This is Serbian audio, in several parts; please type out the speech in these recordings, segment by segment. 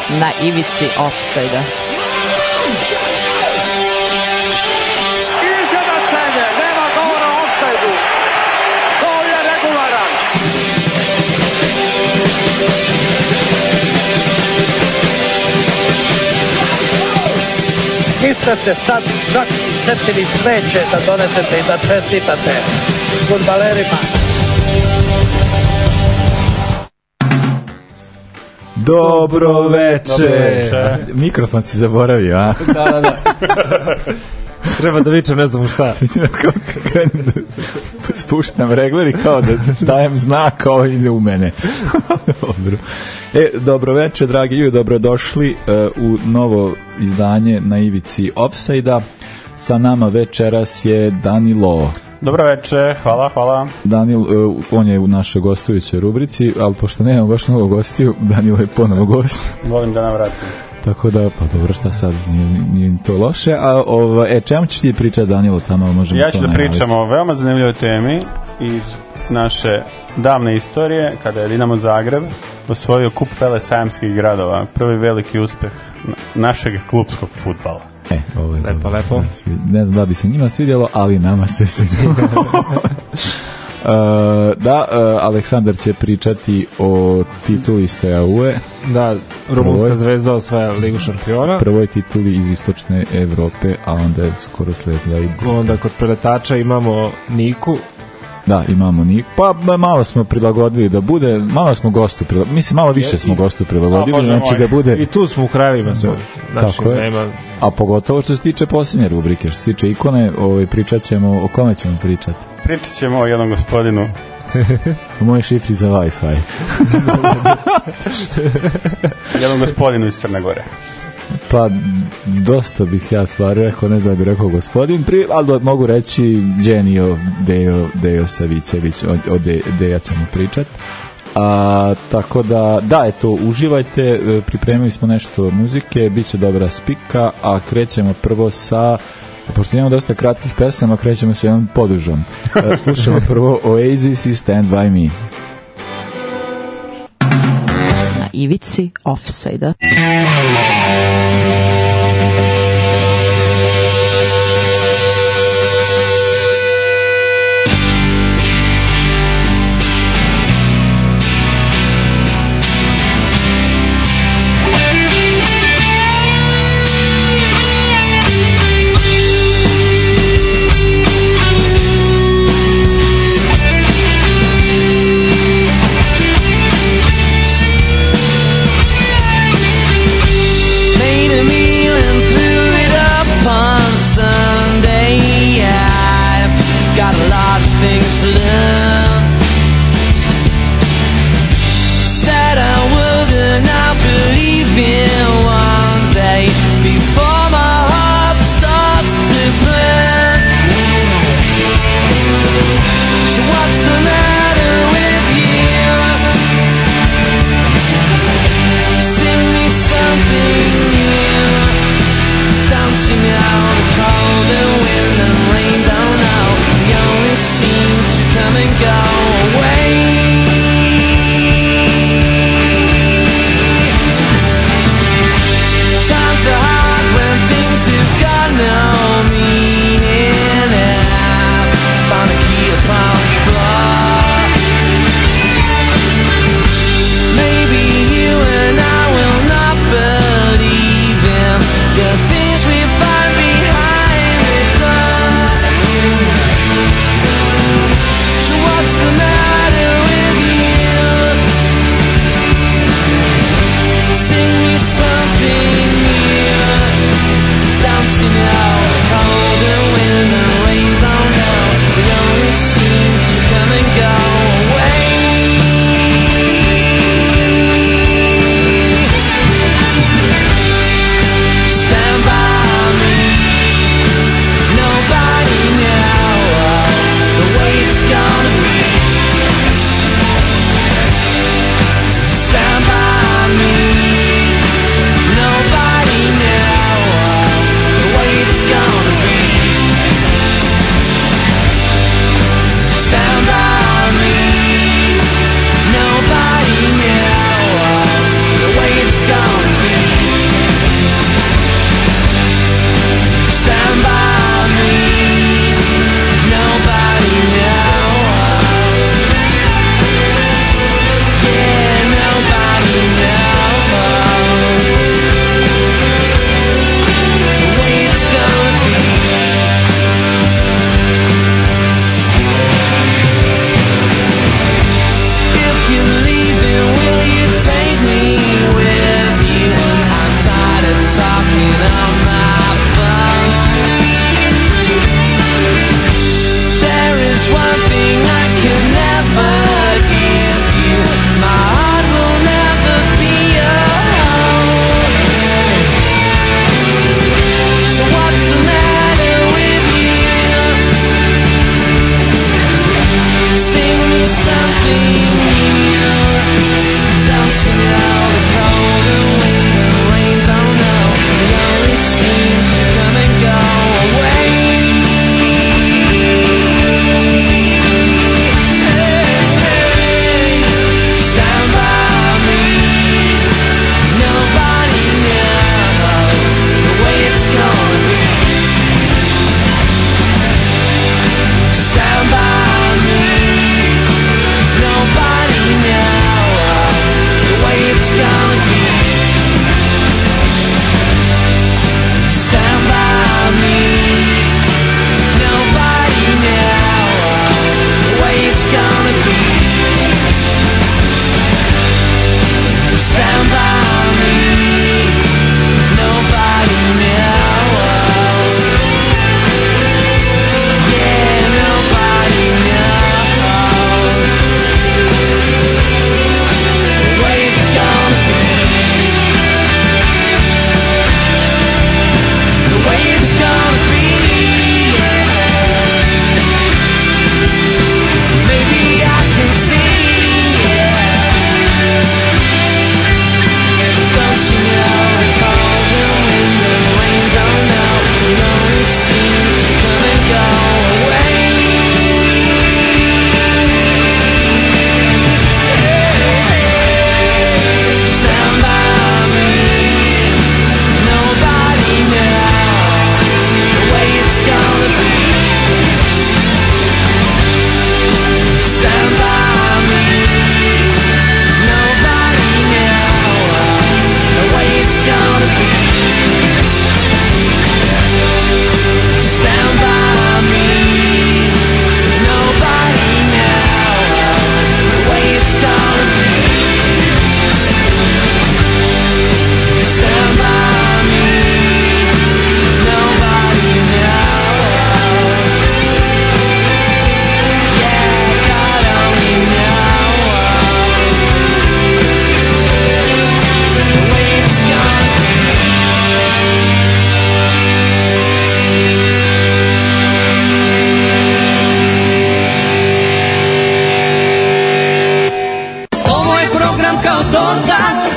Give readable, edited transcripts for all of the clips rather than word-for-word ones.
na ivici ofsajda. Izjednačenje, nema govora o ofsajdu. Gol je regularan. Niste se sad čak i setili sreće da donesete i da čestitate fudbalerima. Dobro veče. Mikrofon si zaboravio, a? Da. Treba da vičem, ne znam šta. Kako krenem da spuštam regler i kao da dajem znak, kao ide u mene. Dobro. Dobro veče, dragi ljudi, dobrodošli u novo izdanje na ivici Ofsajda. Sa nama večeras je Danilo. Dobro veče, hvala. Danil, on je u našoj gostujućoj rubrici, ali pošto nemamo baš mnogo gostiju, Danilo je ponovo gost. Volim da navratim. Tako da, pa dobro, šta sad, nije to loše. A čemu ćeš ti pričati, Danilo, tamo možemo ja ću to da pričam o veoma zanimljivoj temi iz naše davne istorije, kada je Dinamo Zagreb osvojio kup velesajamskih gradova. Prvi veliki uspeh našeg klupskog fudbala. Ovo je Lepo. Ne znam da bi se njima svidjelo, ali nama se svidjelo. Aleksandar će pričati o tituli Steaue. Da, rumunska zvezda osvaja Ligu šampiona. Prvoj tituli iz istočne Evrope, a onda je skoro sledila i... Onda kod preletača imamo Niku. Da, imamo Niku. Pa malo smo prilagodili da bude, malo smo gostu prilagodili. Mislim, malo više smo gostu prilagodili, znači da bude... I tu smo u krajevima sve. Tako je. Nema... A pogotovo što se tiče posljednje rubrike, što se tiče ikone, pričat ćemo, o kome ćemo pričati? Pričat ćemo o jednom gospodinu. O mojoj šifri za Wi-Fi. Jednom gospodinu iz Crne Gore. Pa, dosta bih ja stvari rekao, ne znam da bih rekao gospodin, ali mogu reći Genio Dejo Savićević, o Deja ćemo pričati. Tako da, eto, uživajte, pripremili smo nešto muzike, bit će dobra spika, a krećemo prvo sa, pošto imamo dosta kratkih pesama, krećemo sa jednom podužom. Slušamo prvo Oasis i Stand By Me. Na ivici ofsajda. Made me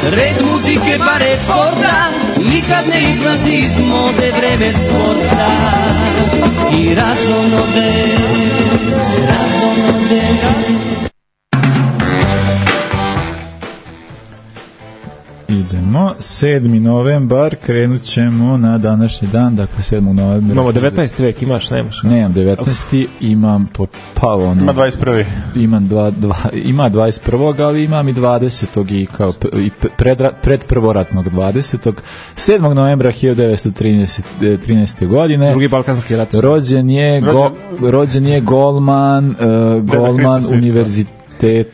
red muzike bare sporta, nikad ne izlazi iz mode vreme sporta. I razonode. Idemo, 7. novembar, krenut ćemo na današnji dan, dakle 7. novembar. Imamo 19. vek, imaš, nemaš? Nemam 19. imam Ima 21. Ima 21. ali imam i 20. i kao pred prvoratnog 20. 7. novembra 1913. godine. Drugi balkanski rat. Rođen je golman univerziteta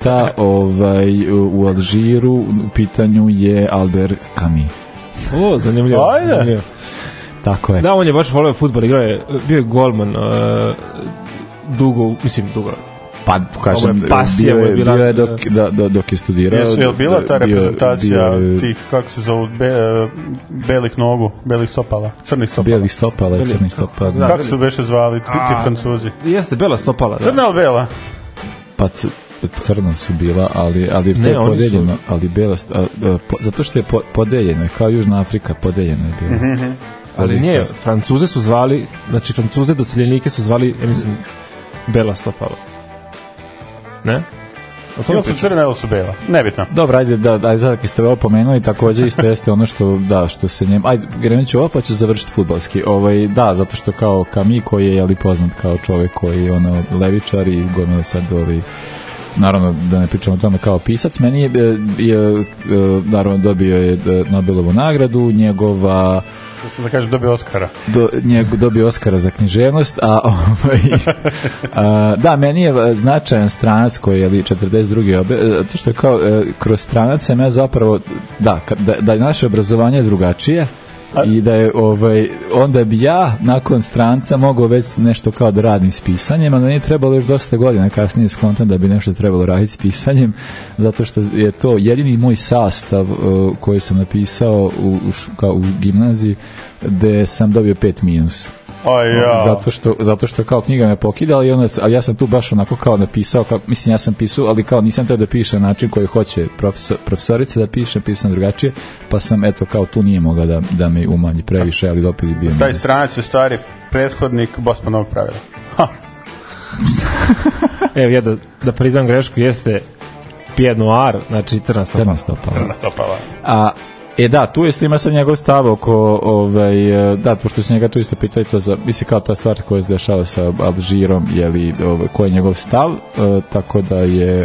u Alžiru, u pitanju je Albert Camus. Zanimljivo. Ajde. Tako je. Da, on je baš volio fudbal, bio je golman dugo. Pa, kažem, bio je dok je studirao. Je bila ta reprezentacija tih, kako se zovu, belih nogu, belih stopala, crnih stopala. Belih stopala i crnih stopala. Kako se beše zvali ti Francuzi? Jeste, bela stopala. Crna ili bela? Pa crna su bila, ali to je podeljeno, ali bela, zato što je podeljeno, kao Južna Afrika podeljeno je bilo. Ali nije, Francuze su zvali, znači Francuze doseljenike su zvali, ja mislim, bela stopala. Ne? Ili su crna ili su bela, nebitno. Dobro, ajde sad kad ste ovo pomenuli, također isto jeste ono što se njem... Ajde, krenut ću ovo pa ću završiti fudbalski. Da, zato što kao Camus koji je poznat kao čovjek koji je levičar i gomila sad naravno da ne pričamo o tome kao pisac, meni je naravno dobio je Nobelovu nagradu, njegova da kažem dobio Oskara. Dobio Oskara za književnost, da, meni je značajan stranac koji je 42. zato što je kao kroz stranac sam ja zapravo da je naše obrazovanje drugačije i da je onda bi ja nakon stranca mogao već nešto kao da radim s pisanjem, ali nije trebalo još dosta godina kasnije skontam da bi nešto trebalo raditi s pisanjem, zato što je to jedini moj sastav koji sam napisao u gimnaziji gde sam dobio 5-. Zato što kao knjiga me pokida, ali ja sam tu baš onako kao napisao, mislim ja sam pisao, ali kao nisam teo da piše način koji hoće profesorica da pisam drugačije, pa sam kao tu nije mogla da me umanji previše, ali opet je bio taj stranac je stvari prethodnik Bosmanovog pravila. Evo ja da priznam grešku, jeste Pied Noir, znači crna stopala. Da, tu isto ima sad njegov stav oko, pošto se njega tu isto pitali to za, mislim kao ta stvar koja se dešava sa Alžirom, koji je njegov stav, tako da je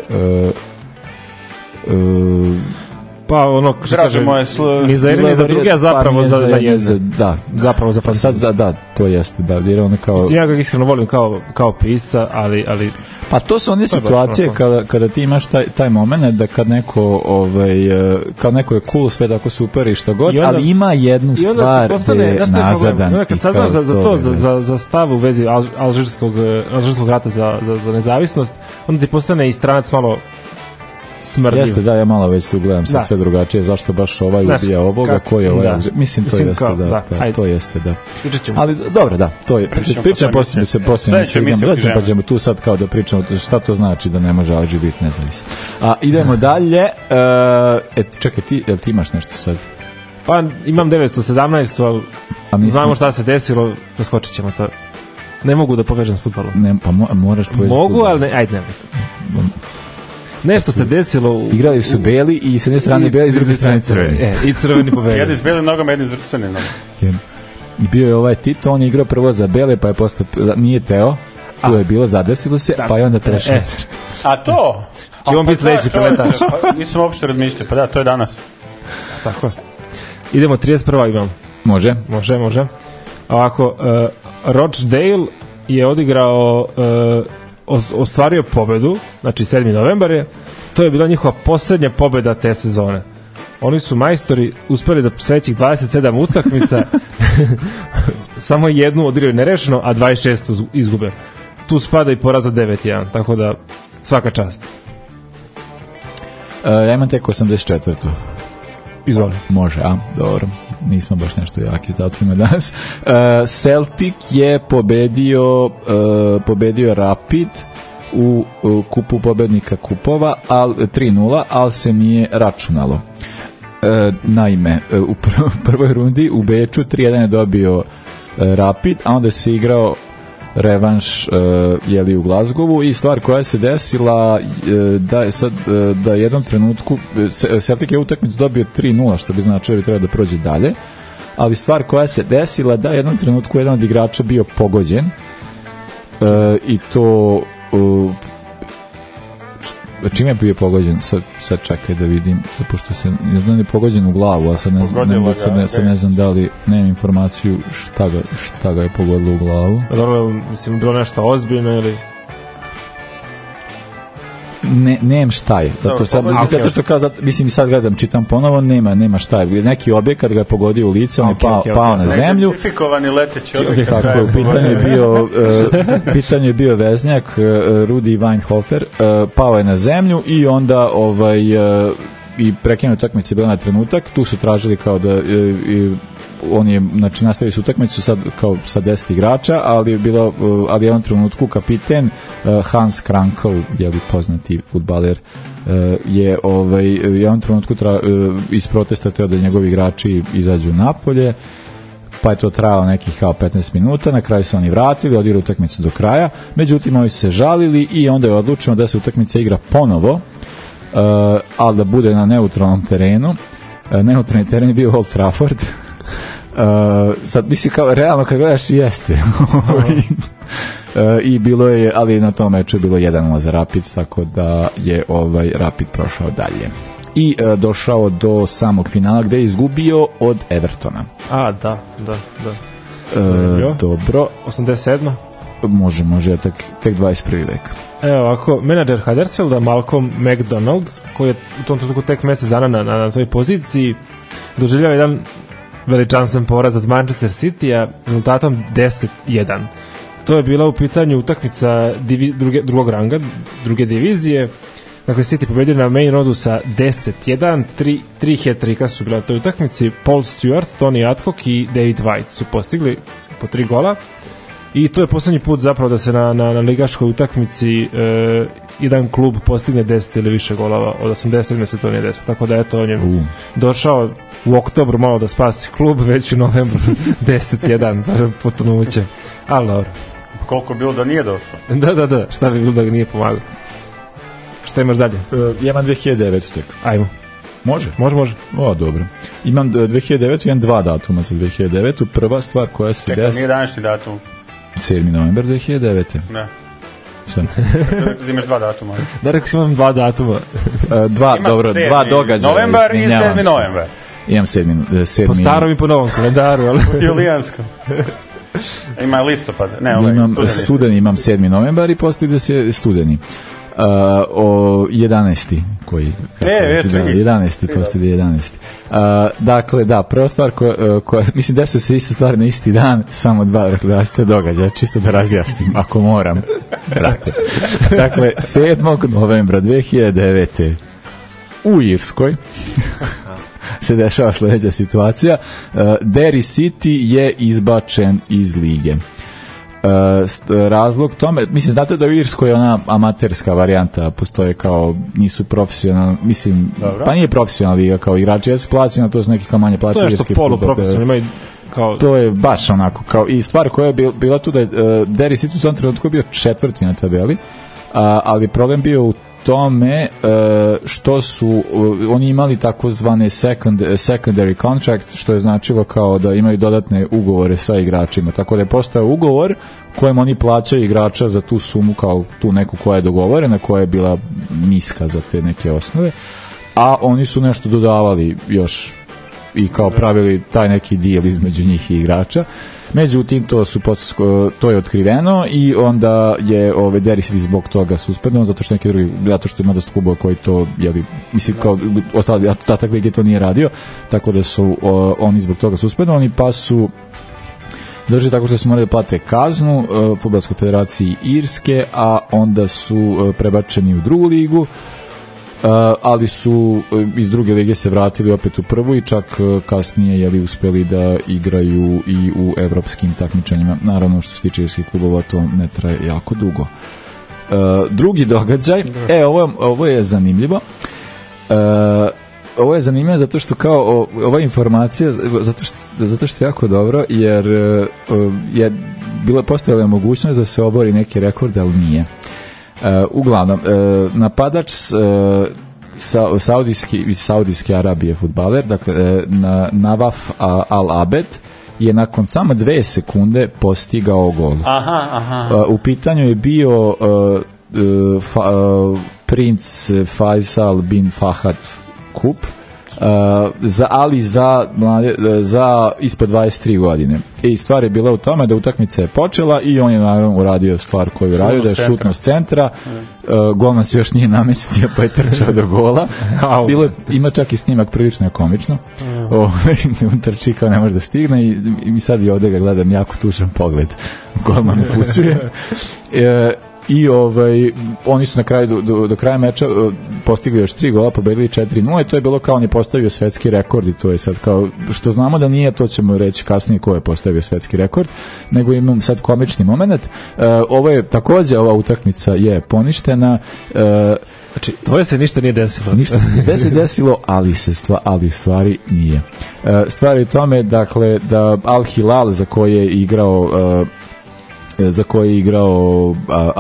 pa ono što kaže ni za jedne ni za druge, a zapravo za jedne. Da. Zapravo za Francuze. Da, to jeste, da, jer on kao... Ja ga iskreno volim kao pisca, ali... Pa to su one situacije kada ti imaš taj moment da kad neko kao neko je cool, sve tako super i što god, ali ima jednu stvar gde je nazadan. Kad saznam za stav u vezi alžirskog rata za nezavisnost, onda ti postane i stranac malo smrdljiv. Jeste, da, ja malo već tu gledam sad sve drugačije, zašto baš ubija ovoga, ko je ovaj, mislim to jeste, to jeste, da. Ali dobro, da, to je, pričam poslije pa ćemo tu sad kao da pričamo šta to znači da ne može Alžir biti nezavisan. Idemo dalje, čekaj, ti imaš nešto sad? Pa imam 917, ali znamo šta se desilo, preskočit ćemo to. Ne mogu da povežem s fudbalom. Pa moraš povežati. Mogu, ali ne, ajde, nešto se desilo. Igrali su beli i s jedne strane beli, s druge strane crveni. I crveni pobedili. Jedni s belim nogama, jedni s crvenim nogama. Bio je ovaj Tito, on je igrao prvo za bele, pa je postao, nije teo, tu je bilo, zadesilo se, pa je onda prešao. A to? Će on biti sledeći preletač. Nisam uopšte razmišljao, pa da, to je danas. Tako. Idemo, 31. imam. Može. Ovako, Rochdale je odigrao, ostvario pobedu, znači 7. novembar je, to je bila njihova posljednja pobeda te sezone. Oni su majstori uspeli da sledećih 27 utakmica samo jednu odigraju nerešeno, a 26 izgube. Tu spada i poraz od 9-1, tako da svaka čast. Ja imam tek 84. Izvoli. Može, dobro. Nismo baš nešto jaki s datumima danas. Celtic je pobedio Rapid u kupu pobednika kupova 3-0, ali se nije računalo. Naime, u prvoj rundi u Beču 3-1 je dobio Rapid, a onda se igrao revanš u Glazgovu i stvar koja se desila da je sad da jednom trenutku Celtic je utakmicu dobio 3-0, što bi značilo da bi trebalo da prođe dalje, ali stvar koja se desila da je jednom trenutku jedan od igrača bio pogođen i to čime je bio pogođen, sad čekaj da vidim, pošto se jedan je pogođen u glavu, a sad ne znam da li, nemam informaciju šta ga je pogodilo u glavu. Dobro, mislim, bilo nešto ozbiljno ili... Nemam šta je, zato što kao, mislim, sad gledam, čitam ponovo, nema šta je, neki objekat ga je pogodio u lice, on je pao na zemlju. Identifikovani leteći objekat. Tako je, u pitanju je bio veznjak Rudi Weinhofer, pao je na zemlju i onda i prekinuo utakmicu je bila na trenutak, tu su tražili kao da on je, znači, nastavili su utakmicu sad kao sa 10 igrača, ali je jednom trenutku kapiten Hans Krankel, poznati fudbaler, je jednom trenutku iz protesta teo da njegovi igrači izađu napolje, pa je to trajalo nekih kao 15 minuta, na kraju su oni vratili, odigrali utakmicu do kraja, međutim oni su se žalili i onda je odlučeno da se utakmica igra ponovo, ali da bude na neutralnom terenu. Neutralni teren je bio Old Trafford. Sad mislim kao realno kad gledaš jeste i bilo je, ali na tom meču je bilo 1-0 za Rapid, tako da je Rapid prošao dalje i došao do samog finala gde je izgubio od Evertona. Da. Dobro. 87. Može, tek 21. vek. Evo ovako, menadžer Huddersfielda Malcolm McDonald, koji je u tom trenutku tek mesec dana na toj poziciji, doživljava jedan veličanstven poraz od Manchester City-a rezultatom 10-1. To je bila u pitanju utakmica drugog ranga, druge divizije. Dakle, City pobedio na Main Roadu sa 10-1, tri hat-trika su bila na toj utakmici. Paul Stewart, Tony Adcock i David White su postigli po 3 gola. I to je poslednji put zapravo da se na ligaškoj utakmici jedan klub postigne 10 ili više golova. Od 87. se to nije desilo. Tako da eto, on je došao u oktobru malo da spasi klub, već u novembru 10-1 potonuće. Ali dobro. Koliko je bilo da nije došao? Da, šta bi bilo da ga nije pomagao? Šta imaš dalje? Imam 2009 tek. Ajmo. Može? Može. O, dobro. Imam 2009, imam 2 datuma za 2009. Prva stvar koja se desila... Nije današnji datum. 7. novembar 2009. Ne. Šta? Imaš 2 datuma. Da, rekao si imam 2 datuma. 2 događaja. Novembar i 7. novembar. Imam 7. Po starom i po novom kalendaru. U julijanskom. Ima listopad. Imam studeni, imam 7. novembar i posle ide se studeni. 11. koji 11. posle 11. Dakle, da, prva stvar koja mislim da su se iste stvari na isti dan, samo 2 različita događaja, čisto da razjasnim ako moram. Dakle, 7. novembra 2009. u Irskoj se dešava sledeća situacija. Derry City je izbačen iz lige. Razlog tome, mislim, znate da u Irskoj je ona amaterska varijanta, postoje kao, nisu profesionalni, mislim, dobro. Pa nije profesionalna liga, kao igrači jesu plaćeni, to su neki kao manje plaćeni. To je nešto poluprofesionalno, imaju kao... To je baš onako, kao, i stvar koja je bila tu da je Derry City u tom trenutku bio 4. na tabeli, ali problem bio u tome što su oni imali takozvane secondary contract, što je značilo kao da imaju dodatne ugovore sa igračima, tako da je postao ugovor kojem oni plaćaju igrača za tu sumu, kao tu neku koja je dogovorena, koja je bila niska za te neke osnove, a oni su nešto dodavali još i kao pravili taj neki deal između njih i igrača. Međutim, to je otkriveno i onda je Derry City zbog toga suspendovan, zato što ima dosta klubova koji to, mislim, kao ostali ostatak lige to nije radio, tako da su oni zbog toga suspendovani, pa su završili tako što su morali da plate kaznu Fudbalskoj federaciji Irske, a onda su prebačeni u drugu ligu, ali su iz druge lige se vratili opet u prvu i čak kasnije uspeli da igraju i u evropskim takmičenjima. Naravno, što se tiče irskih klubova, to ne traje jako dugo. Drugi događaj, ovo je zanimljivo. ovo je zanimljivo zato što kao ova informacija, zato što je jako dobro, jer je bila postojala mogućnost da se obori neki rekord, ali nije. Uglavnom, napadač Saudijske Arabije fudbaler, dakle Navaf Al-Abed je nakon samo 2 sekunde postigao gol. U pitanju je bio princ Faisal bin Fahad Kup, za ispod 23 godine. I stvar je bila u tome da utakmica je počela i on je naravno uradio stvar koju radio, da je šutno s centra. Golman se još nije namestio, pa je trčao do gola. Ima čak i snimak, prilično je komično. Trči kao ne može da stigne i sad i ovde ga gledam, jako tužan pogled. Golman upućuje. I oni su na kraju do kraja meča postigli još 3 gola, pobedili 4-0 i to je bilo kao on je postavio svetski rekord i to je sad kao, što znamo da nije, to ćemo reći kasnije ko je postavio svetski rekord, nego imam sad komični moment. Ovo je takođe, ova utakmica je poništena. Znači, tvoje se ništa nije desilo. Ništa se desilo, ali stvari nije. Stvar je u tome, dakle, da Al Hilal za koje je igrao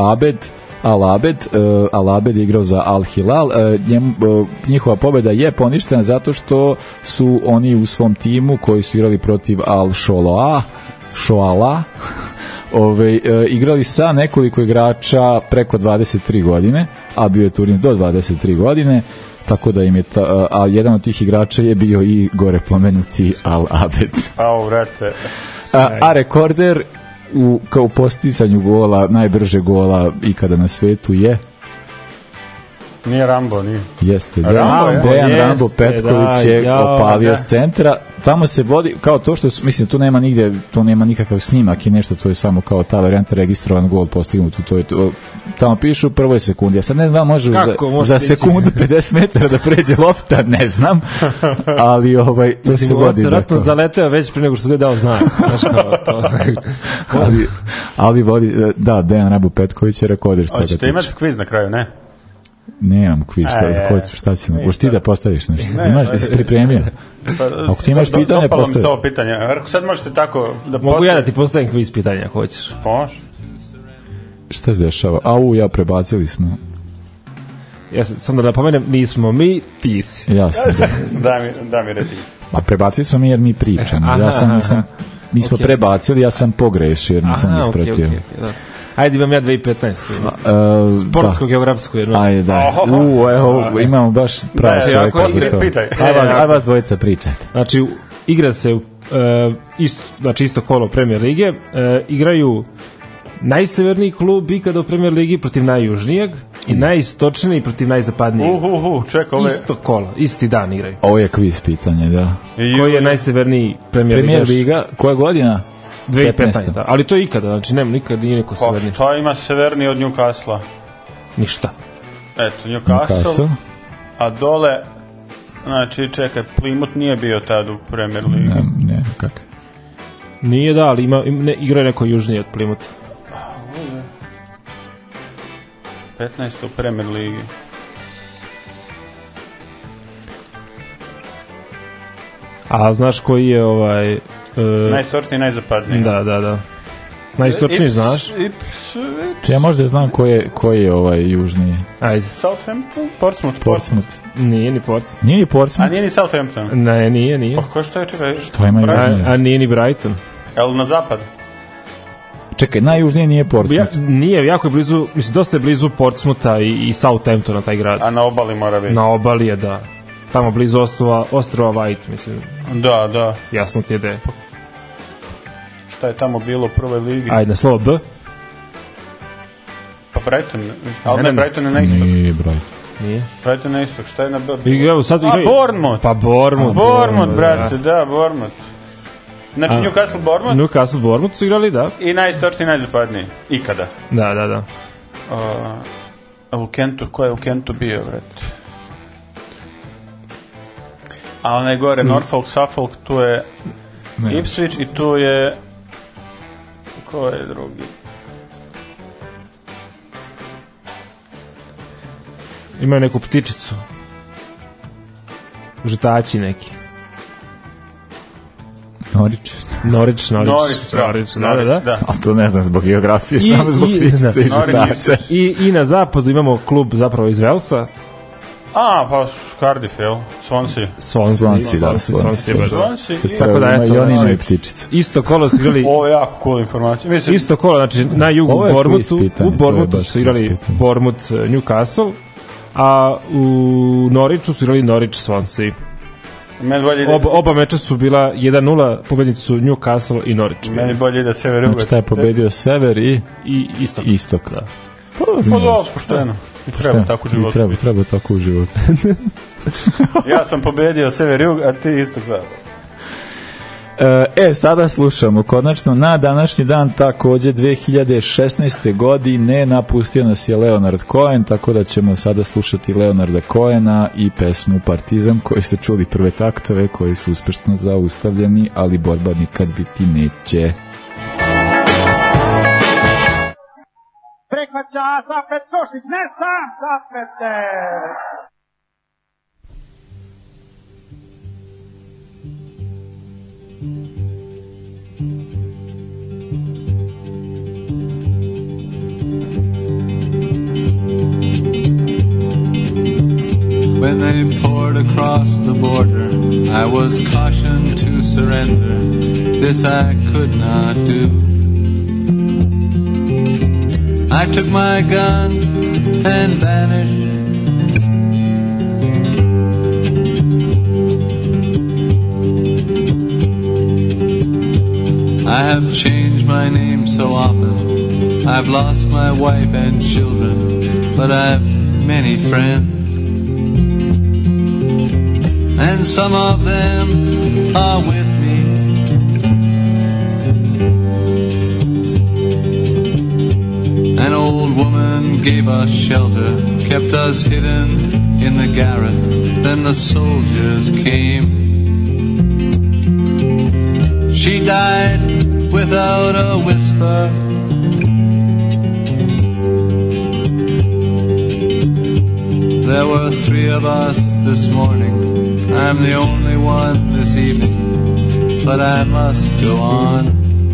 Al-Abed je igrao za Al Hilal. Njihova pobjeda je poništena zato što su oni u svom timu koji su igrali protiv Al-Shoala igrali sa nekoliko igrača preko 23 godine, a bio je turnir do 23 godine, tako da im je a jedan od tih igrača je bio i gore pomenuti Al-Abed. A rekorder kao postizanju gola, najbrže gola ikada na svetu je nije Rambo, nije. Jeste, Dejan Rambo Petković je opalio s centra. Tamo se vodi, kao to što su, mislim, tu nema nigde, tu nema nikakav snimak i nešto, to je samo kao ta varijanta registrovan gol postignut, to je to. Tamo pišu u prvoj sekundi. Ja sad ne znam, može za sekundu 50 metara da pređe lopta, ne znam, ali to se vodi. Vjerojatno zaleteo već prije nego što je dao znak. ali vodi, da, Dejan Rambo Petković je rekorder. Hoćete imati kviz na kraju, ne? Nemam kviz, šta ćemo? Hoćeš ti da postaviš nešto? Jesi pripremio? Ako ti imaš pitanje, postavi. Dopalo mi se ovo pitanje. Sad možete tako da mogu ja da ti postavim kviz pitanja, ako hoćeš. Može. Šta se dešava? Prebacili smo. Ja sam da napomenem, nismo mi, ti si. Ja sam. Da mi reti. Prebacili smo mi jer mi pričamo. Mi smo prebacili, ja sam pogrešio jer nisam ispratio. Ajde, imam ja 2015. Sportsko geografsko jedno. Ajde, da. Evo, imamo baš pravo čovjeka za to. Aj vas dvojica pričajte. Znači, igra se isto kolo Premier lige. Igraju najseverniji klub ikada u Premier ligi protiv najjužnijeg i najistočniji protiv najzapadnijeg. Čekaj, isto kolo, isti dan igraju. Ovo je kviz pitanje, da. Koji je najseverniji Premier liga? Koja godina? 2015. Ali to je ikada, znači nikad nije neko severniji. Pa šta ima severniji od Newcastle? Ništa. Eto, Newcastle. A dole, znači čekaj, Plymouth nije bio tad u Premier ligi. Ne, kako? Nije, da, ali igra je neko južnije od Plymouth. 15. u Premier ligi. A znaš koji je najistočniji i najzapadniji. Da. Najistočniji znaš? Ja možda znam koji je južniji. Ajde. Southampton? Portsmouth. Nije ni Portsmouth. Nije ni Portsmouth? A nije ni Southampton? Ne, nije. Pa ko što je, čekaj? Što ima južnije? A nije ni Brighton. Jel na zapad? Čekaj, najjužnije nije Portsmouth. Nije, jako je blizu, mislim, dosta je blizu Portsmoutha i Southamptona taj grad. A na obali mora biti? Na obali je, da. Tamo blizu ostrova White, mislim. Da. Jasno ti je da je. Šta je tamo bilo u prvoj ligi? Ajde, na slovo B. Pa Brighton, ali ne, Brighton je na istok. Nije Brighton. Nije. Brighton na istok, šta je na B? Bournemouth. Pa Bournemouth. Bournemouth, brate, da, Bournemouth. Znači Newcastle, Bournemouth su igrali, da. I najistočniji i najzapadniji. Ikada. Da. A u Kentu, ko je u Kentu bio, brate? A onaj gore, Norfolk, Suffolk, tu je Ipswich i tu je... Ko je drugi? Imaju neku ptičicu. žetači neki. Norwich, da. A to ne znam zbog geografije, znam zbog ptičice i žetača. I na zapadu imamo klub zapravo iz Velsa. Pa Cardiff, jel? Swansea. Tako da, eto, i oni imaju ptičicu. Isto kolo su igrali... Ovo je jako cool informacija. Isto kolo, znači na jugu u Bournemouthu su igrali Bournemouth Newcastle, a u Norwichu su igrali Norwich Swansea. Oba meča su bila 1-0, pobednici su Newcastle i Norwich. Meni bolje ide sever i znači šta je pobedio sever i istok. Da. Dobro, pošteno. Treba tako u životu. Treba tako u životu. Ja sam pobedio sever i jug, a ti istok zapad. Sada slušamo konačno na današnji dan, takođe 2016. godine napustio nas je Leonard Cohen, tako da ćemo sada slušati Leonarda Cohena i pesmu Partizan koju ste čuli prve taktove koji su uspešno zaustavljeni, ali borba nikad biti neće. Prihvaća Zapet Košić, ne sam Zapete! When they poured across the border, I was cautioned to surrender. This I could not do. I took my gun and vanished. I have changed my name so often. I've lost my wife and children, but I've many friends. And some of them are with me. An old woman gave us shelter, kept us hidden in the garret. Then the soldiers came. She died without a whisper. There were 3 of us this morning. I'm the only one this evening, but I must go on.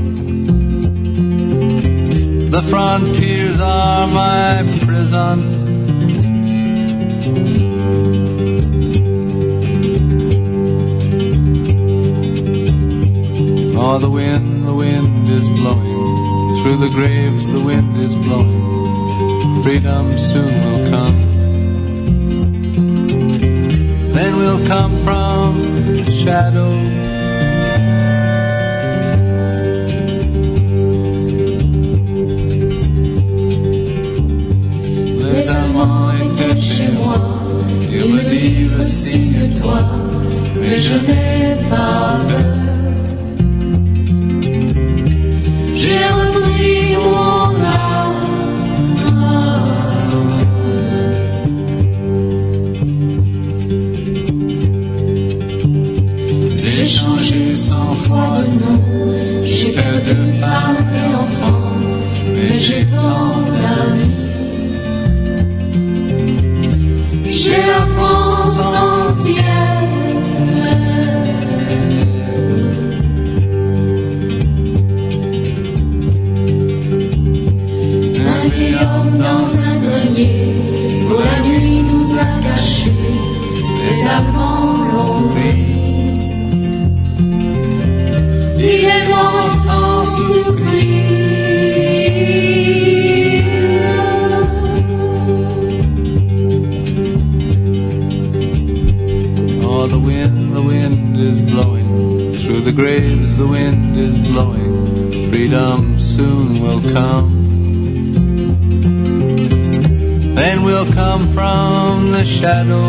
The frontiers are my prison. Oh, the wind is blowing. Through the graves the wind is blowing. Freedom soon will come. Then we'll come from the shadow. Les amants étaient chez moi, ils me dirent signe-toi, mais je n'ai pas peur. J'ai repris mon âme. J'ai changé 100 fois de nom, j'ai perdu femme et enfant, mais j'ai tant d'amis. J'ai la France entière. Un vieil homme dans un grenier, pour la nuit nous a cachés, les Allemands l'ont pris. Il est mort sans surprise. Oh, the wind is blowing. Through the graves the wind is blowing. Freedom soon will come. Then we'll come from the shadow.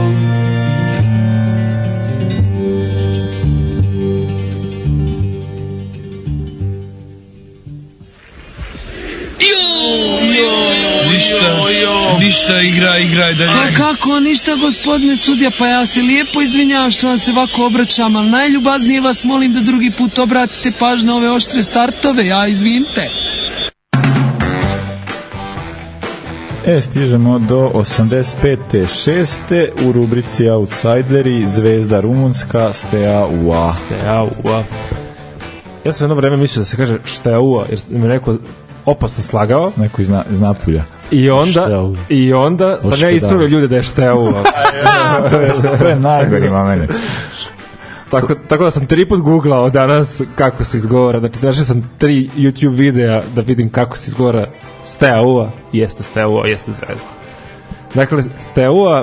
Ništa, igraj dalje. A kako, ništa gospodine sudija, pa ja se lijepo izvinjavam što vam se ovako obraćam, ali najljubaznije vas molim da drugi put obratite pažnju na ove oštre startove, ja izvinite. Stižemo do 85. 6. u rubrici Outsideri, Zvezda Rumunska, Steaua. Steaua. Ja sam jedno vreme mislio da se kaže Steaua, jer me neko opasno slagao. Neko iz Napulja. I onda sam ja ispravio ljude da je Steaua. To je najgori moment. Tako da sam 3 put googlao danas kako se izgovara. Znači, našao sam 3 YouTube videa da vidim kako se izgovara Steaua. Jeste Steaua, jeste Zvezda. Dakle, Steaua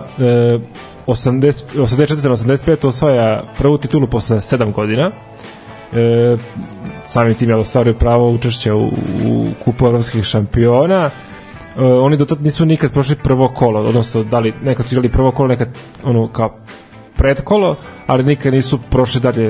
84-85 osvaja prvu titulu posle 7 godina. Samim tim je ostvario pravo učešća u kupu evropskih šampiona. Oni do tada nisu nikad prošli prvo kolo, odnosno da li nekad su igrali prvo kolo, nekad ono kao predkolo, ali nikad nisu prošli dalje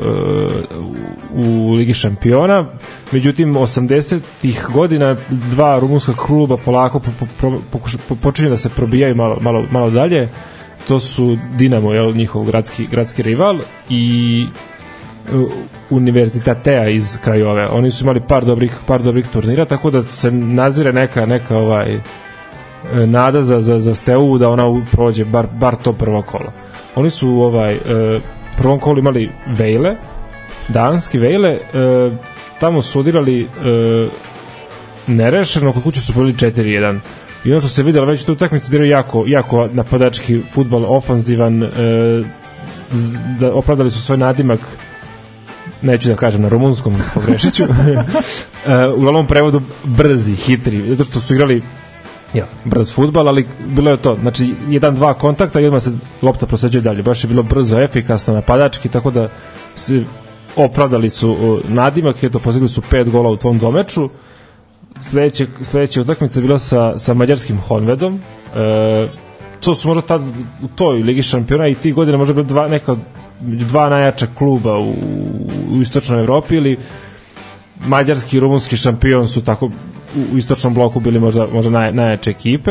u Ligi šampiona. Međutim, 80-ih godina 2 rumunska kluba polako počinju da se probijaju malo dalje. To su Dinamo, njihov gradski rival, i Univerzitatea iz Krajove. Oni su imali par dobrih turnira, tako da se nazire neka nada za Steaua da ona prođe bar to prvo kolo. Oni su u prvom kolu imali Vejle, danski Vejle, tamo su odigrali nerešeno, kod kuće su bili 4-1. I ono što se vidjelo već u toj utakmici da je jako napadački fudbal, ofanzivan, da opravdali su svoj nadimak, neću da kažem na rumunskom, pogrešiću, uglavnom prevodu brzi, hitri, zato što su igrali brz fudbal, ali bilo je to, znači 1-2 kontakta i odmah se lopta prosleđuje dalje, baš je bilo brzo, efikasno, napadački, tako da opravdali su nadimak, eto, postigli su 5 gola u tvom domeču. Sledeća utakmica bila sa mađarskim Honvedom. To su možda tad u toj Ligi šampiona i ti godine možda bilo dva najjača kluba u istočnoj Evropi, ili mađarski i rumunski šampion su tako u istočnom bloku bili možda najjače ekipe.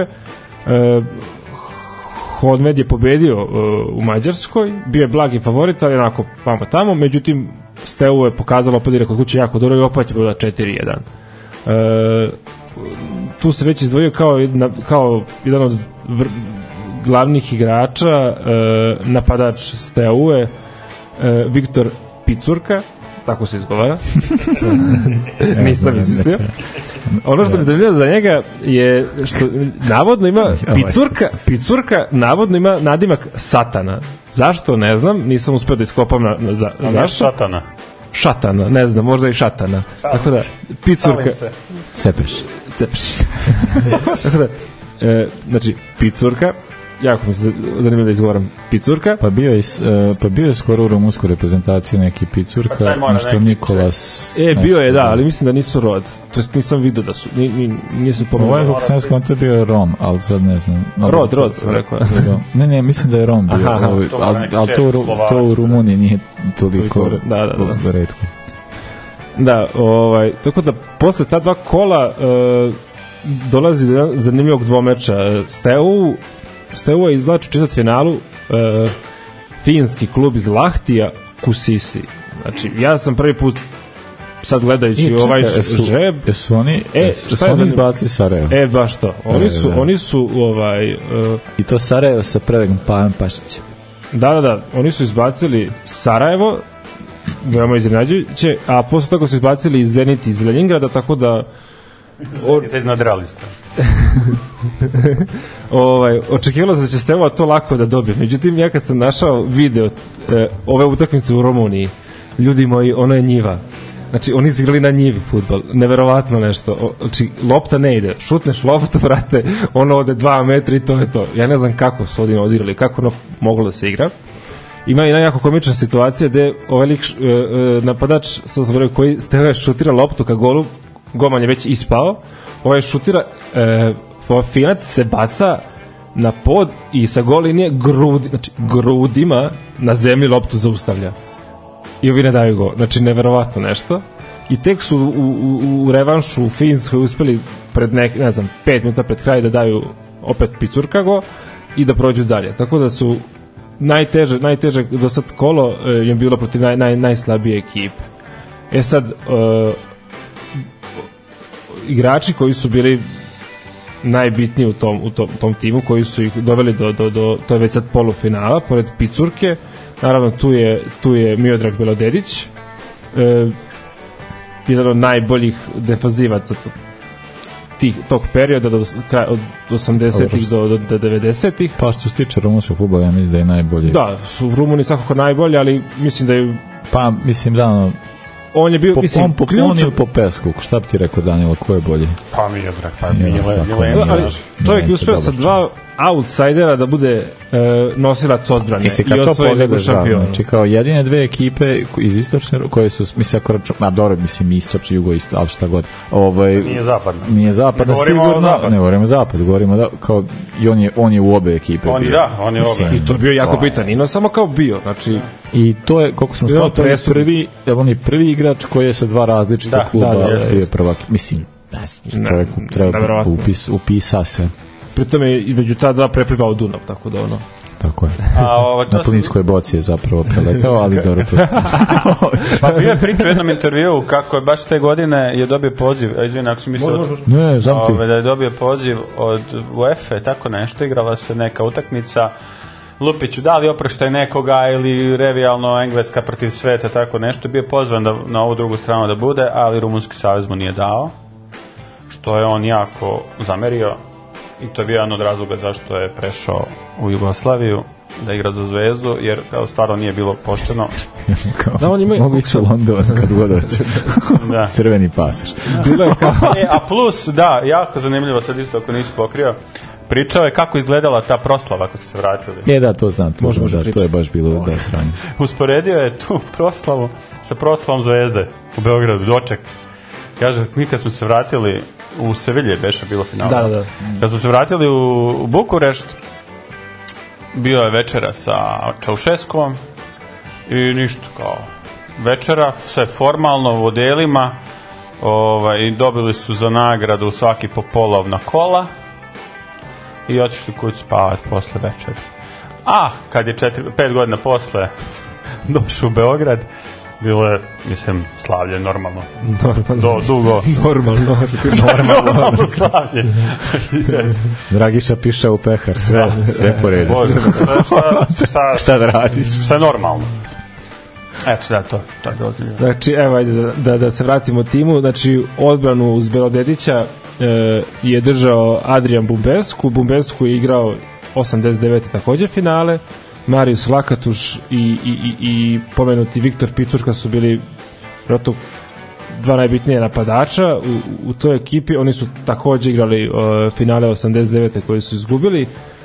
Honved je pobedio u Mađarskoj, bio je blagi favorit, ali onako tamo, međutim Steaua je pokazala opet kod kuće jako dobro i opet je bila 4-1. Tu se već izdvojio kao jedan od glavnih igrača napadač Steaue, Viktor Picurka, tako se izgovara. Nisam mislio. Ono što mi zanimljivo za njega je što navodno ima Picurka navodno ima nadimak Satana. Zašto? Ne znam, nisam uspeo da iskopam zašto. Šatana, ne znam, možda i Šatana. Tako da, Picurka... Cepeš. Tako da, znači, Picurka, jako mi se zanimljivo da izgovaram Picurka. Pa bio je skoro u rumunskoj reprezentaciji neki Picurka, nešto Nikolas... bio je, da, ali mislim da nisu rod. To jest nisam vidio da su, nije se pomenuo. Ovo je kako sam skonto bio je Rom, ali sad ne znam. Rod, sam rekao. Ne, mislim da je Rom bio, ali to u Rumuniji nije toliko retko. Da, tako da posle ta 2 kola dolazi do zanimljivog dvomeča. Steaua izvlači u četvrtfinalu finski klub iz Lahtija Kusisi. Znači, ja sam prvi put sad gledajući ovaj žreb. Jesu oni izbacili Sarajevo? Baš to. Oni su i to Sarajevo sa prelegom Pajan Pašića. Da, oni su izbacili Sarajevo, veoma iznenađujuće, a posle toga su izbacili i Zenit iz Leningrada, tako da Zenit iz nadrealista. Očekivalo se da će Steaua to lako da dobije. Međutim, ja kad sam našao video ove utakmice u Rumuniji, ljudi moji, ono je njiva. Znači, oni su igrali na njivi fudbal. Neverovatno nešto. Znači, lopta ne ide. Šutneš loptu, brate, ono ode 2 metra i to je to. Ja ne znam kako su ovdje odigrali, kako ono moglo da se igra. Ima i jako komična situacija gde ovaj lik napadač, sam rekao, koji Steaua šutira loptu ka golu, golman je već ispao, ovaj šutira, Finac se baca na pod i sa gol linije grudima na zemlji loptu zaustavlja. I ovi ne daju go. Znači, neverovatno nešto. I tek su u revanšu u Finskoj uspeli pred 5 minuta pred kraj da daju opet Picurka go i da prođu dalje. Tako da su najteže do sad kolo je bilo protiv najslabije ekipe. Sad, igrači koji su bili najbitniji u tom timu, koji su ih doveli do to je već sad polufinala, pored Picurke. Naravno, tu je Miodrag Belodedić, jedan od najboljih defanzivaca tog perioda od 80-ih do 90-ih. Pa što se tiče rumunskog fudbala, ja mislim da je najbolji. Da, su Rumuni svakako najbolji, ali mislim da je... Pa, mislim da ono... On je bio, mislim, on ili Popescu, šta bi ti rekao, Danilo, ko je bolji? Pa Miodrag, pa Mile. Čovjek je uspeo sa dva outsidera da bude nosilac odbrane i osvoji Ligu šampiona. Znači kao jedine dve ekipe iz istočne, koje su, mislim, ako račun, dobro, mislim, istočni, jugoistočni, ali šta god. Nije zapadna, sigurno. Ne govorimo zapad, govorimo da, kao, i on je u obe ekipe bio. On je obe. I to je bio jako bitan, i no samo kao bio, znači... I to je, koliko smo shvatili, on je prvi igrač koji je sa dva različita kluba je prvak. Mislim, čovjeku treba upisa se. Pritom je između ta dva preplivao Dunav, tako da ono... Tako je. Na Plinskoj boci je zapravo preletao, ali dobro to. Pa bio je pričao u jednom intervjuu kako je baš te godine je dobio poziv, izvini ako si mislio da je dobio poziv od UEFA, tako nešto, igrala se neka utakmica, Lupiću, da li oproštaj nekoga ili revijalno Engleska protiv sveta, tako nešto, bio pozvan na ovu drugu stranu da bude, ali Rumunski savez mu nije dao, što je on jako zamerio. I to je bio jedan od razloga zašto je prešao u Jugoslaviju da igra za Zvezdu, jer kao stvarno nije bilo pošteno. Mogu ići u London kad god hoću. Crveni pasoš. A plus, da, jako zanimljivo, sad isto ako nisi pokrio, pričao je kako izgledala ta proslava kad su se vratili. Da, to znam, to je baš bilo da sranje. Usporedio je tu proslavu sa proslavom Zvezde u Beogradu, doček. Kaže, mi kad smo se vratili u Sevilje, beše bilo finale. Da. Kad smo se vratili u Bukurešt, bio je večera sa Čaušeskom i ništa kao večera, sve formalno u odelima, i dobili su za nagradu svaki po polovna kola i otišli kući spavati posle večera. A kad je 5 godina posle došao u Beograd, bilo je, mislim, slavlje normalno. Dugo. Normalno slavlje. Dragiša piše u pehar, sve po redu. Šta da radiš? Šta je normalno? Eto, da, to je dozvoljeno. Znači, evo, ajde da se vratimo timu. Znači, odbranu uz Belodedića je držao Adrian Bumbesku. Bumbesku je igrao 89. također finale. Marius Lakatuš i pomenuti Viktor Picurka su bili vjerojatno dva najbitnije napadača u toj ekipi. Oni su također igrali finale 89. koji su izgubili.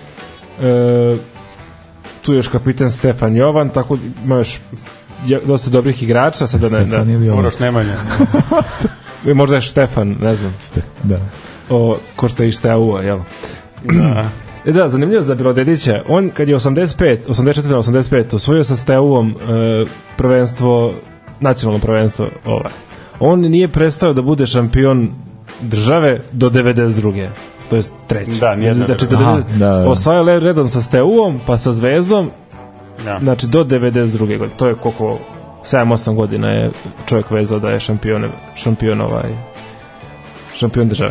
Tu je još kapitan Stefan Jovan, tako ima još dosta dobrih igrača. Uroš Nemanja. Možda je Štefan, ne znam. Da. Ko što je i Šteu, jel? Da. Zanimljivo za Belodedića, on kad je 84-85 osvojio sa Steuom prvenstvo, nacionalno prvenstvo, on nije prestao da bude šampion države do 92. To je treći. Znači, osvajao redom sa Steuom, pa sa Zvezdom, znači do 92. godine. To je koliko 7-8 godina je čovjek vezao da je šampion države.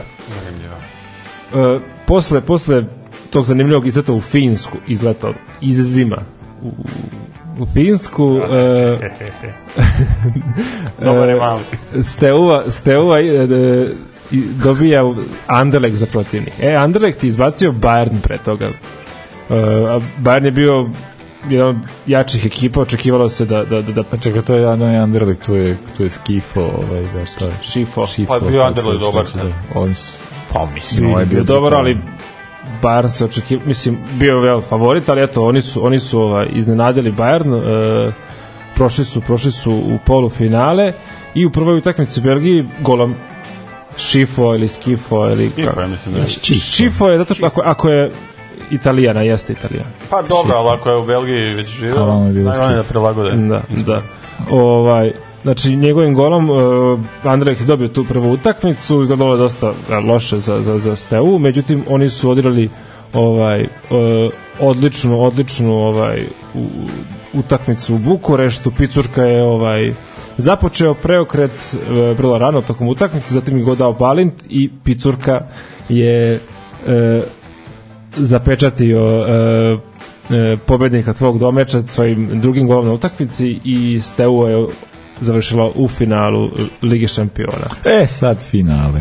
Posle tog zanimljivog izleta u Finsku, iz zima u Finsku, Steaua dobija Anderlecht za protivnik. Anderlecht je izbacio Bayern pre toga. Bayern je bio jedan od jačih ekipa, očekivalo se da... Čekaj, to je Anderlecht, to je Skifo, Šifo. Pa bio Anderlecht dobar. Pa mislim, ovo je bio dobar, ali Bayern se očekivao, mislim, bio je favorit, ali eto, oni su iznenadili Bayern, prošli su u polufinale i u prvoj utakmici u Belgiji golom Šifo ili Skifo ili Šifo je zato što ako je Italijana, jeste Italijana. Pa dobro, ali ako je u Belgiji već živio, najmanje da prilagode. Da. Znači, njegovim golom Anderlecht je dobio tu prvu utakmicu, izgledalo je dosta loše za Steu, međutim, oni su odigrali odličnu utakmicu u Bukureštu. Picurka je započeo preokret vrlo rano tokom utakmice, zatim je go dao Balint i Picurka je zapečatio pobednika tvog domeča svojim drugim golom na utakmici i Steaua je završila u finalu Lige šampiona. Sad finale.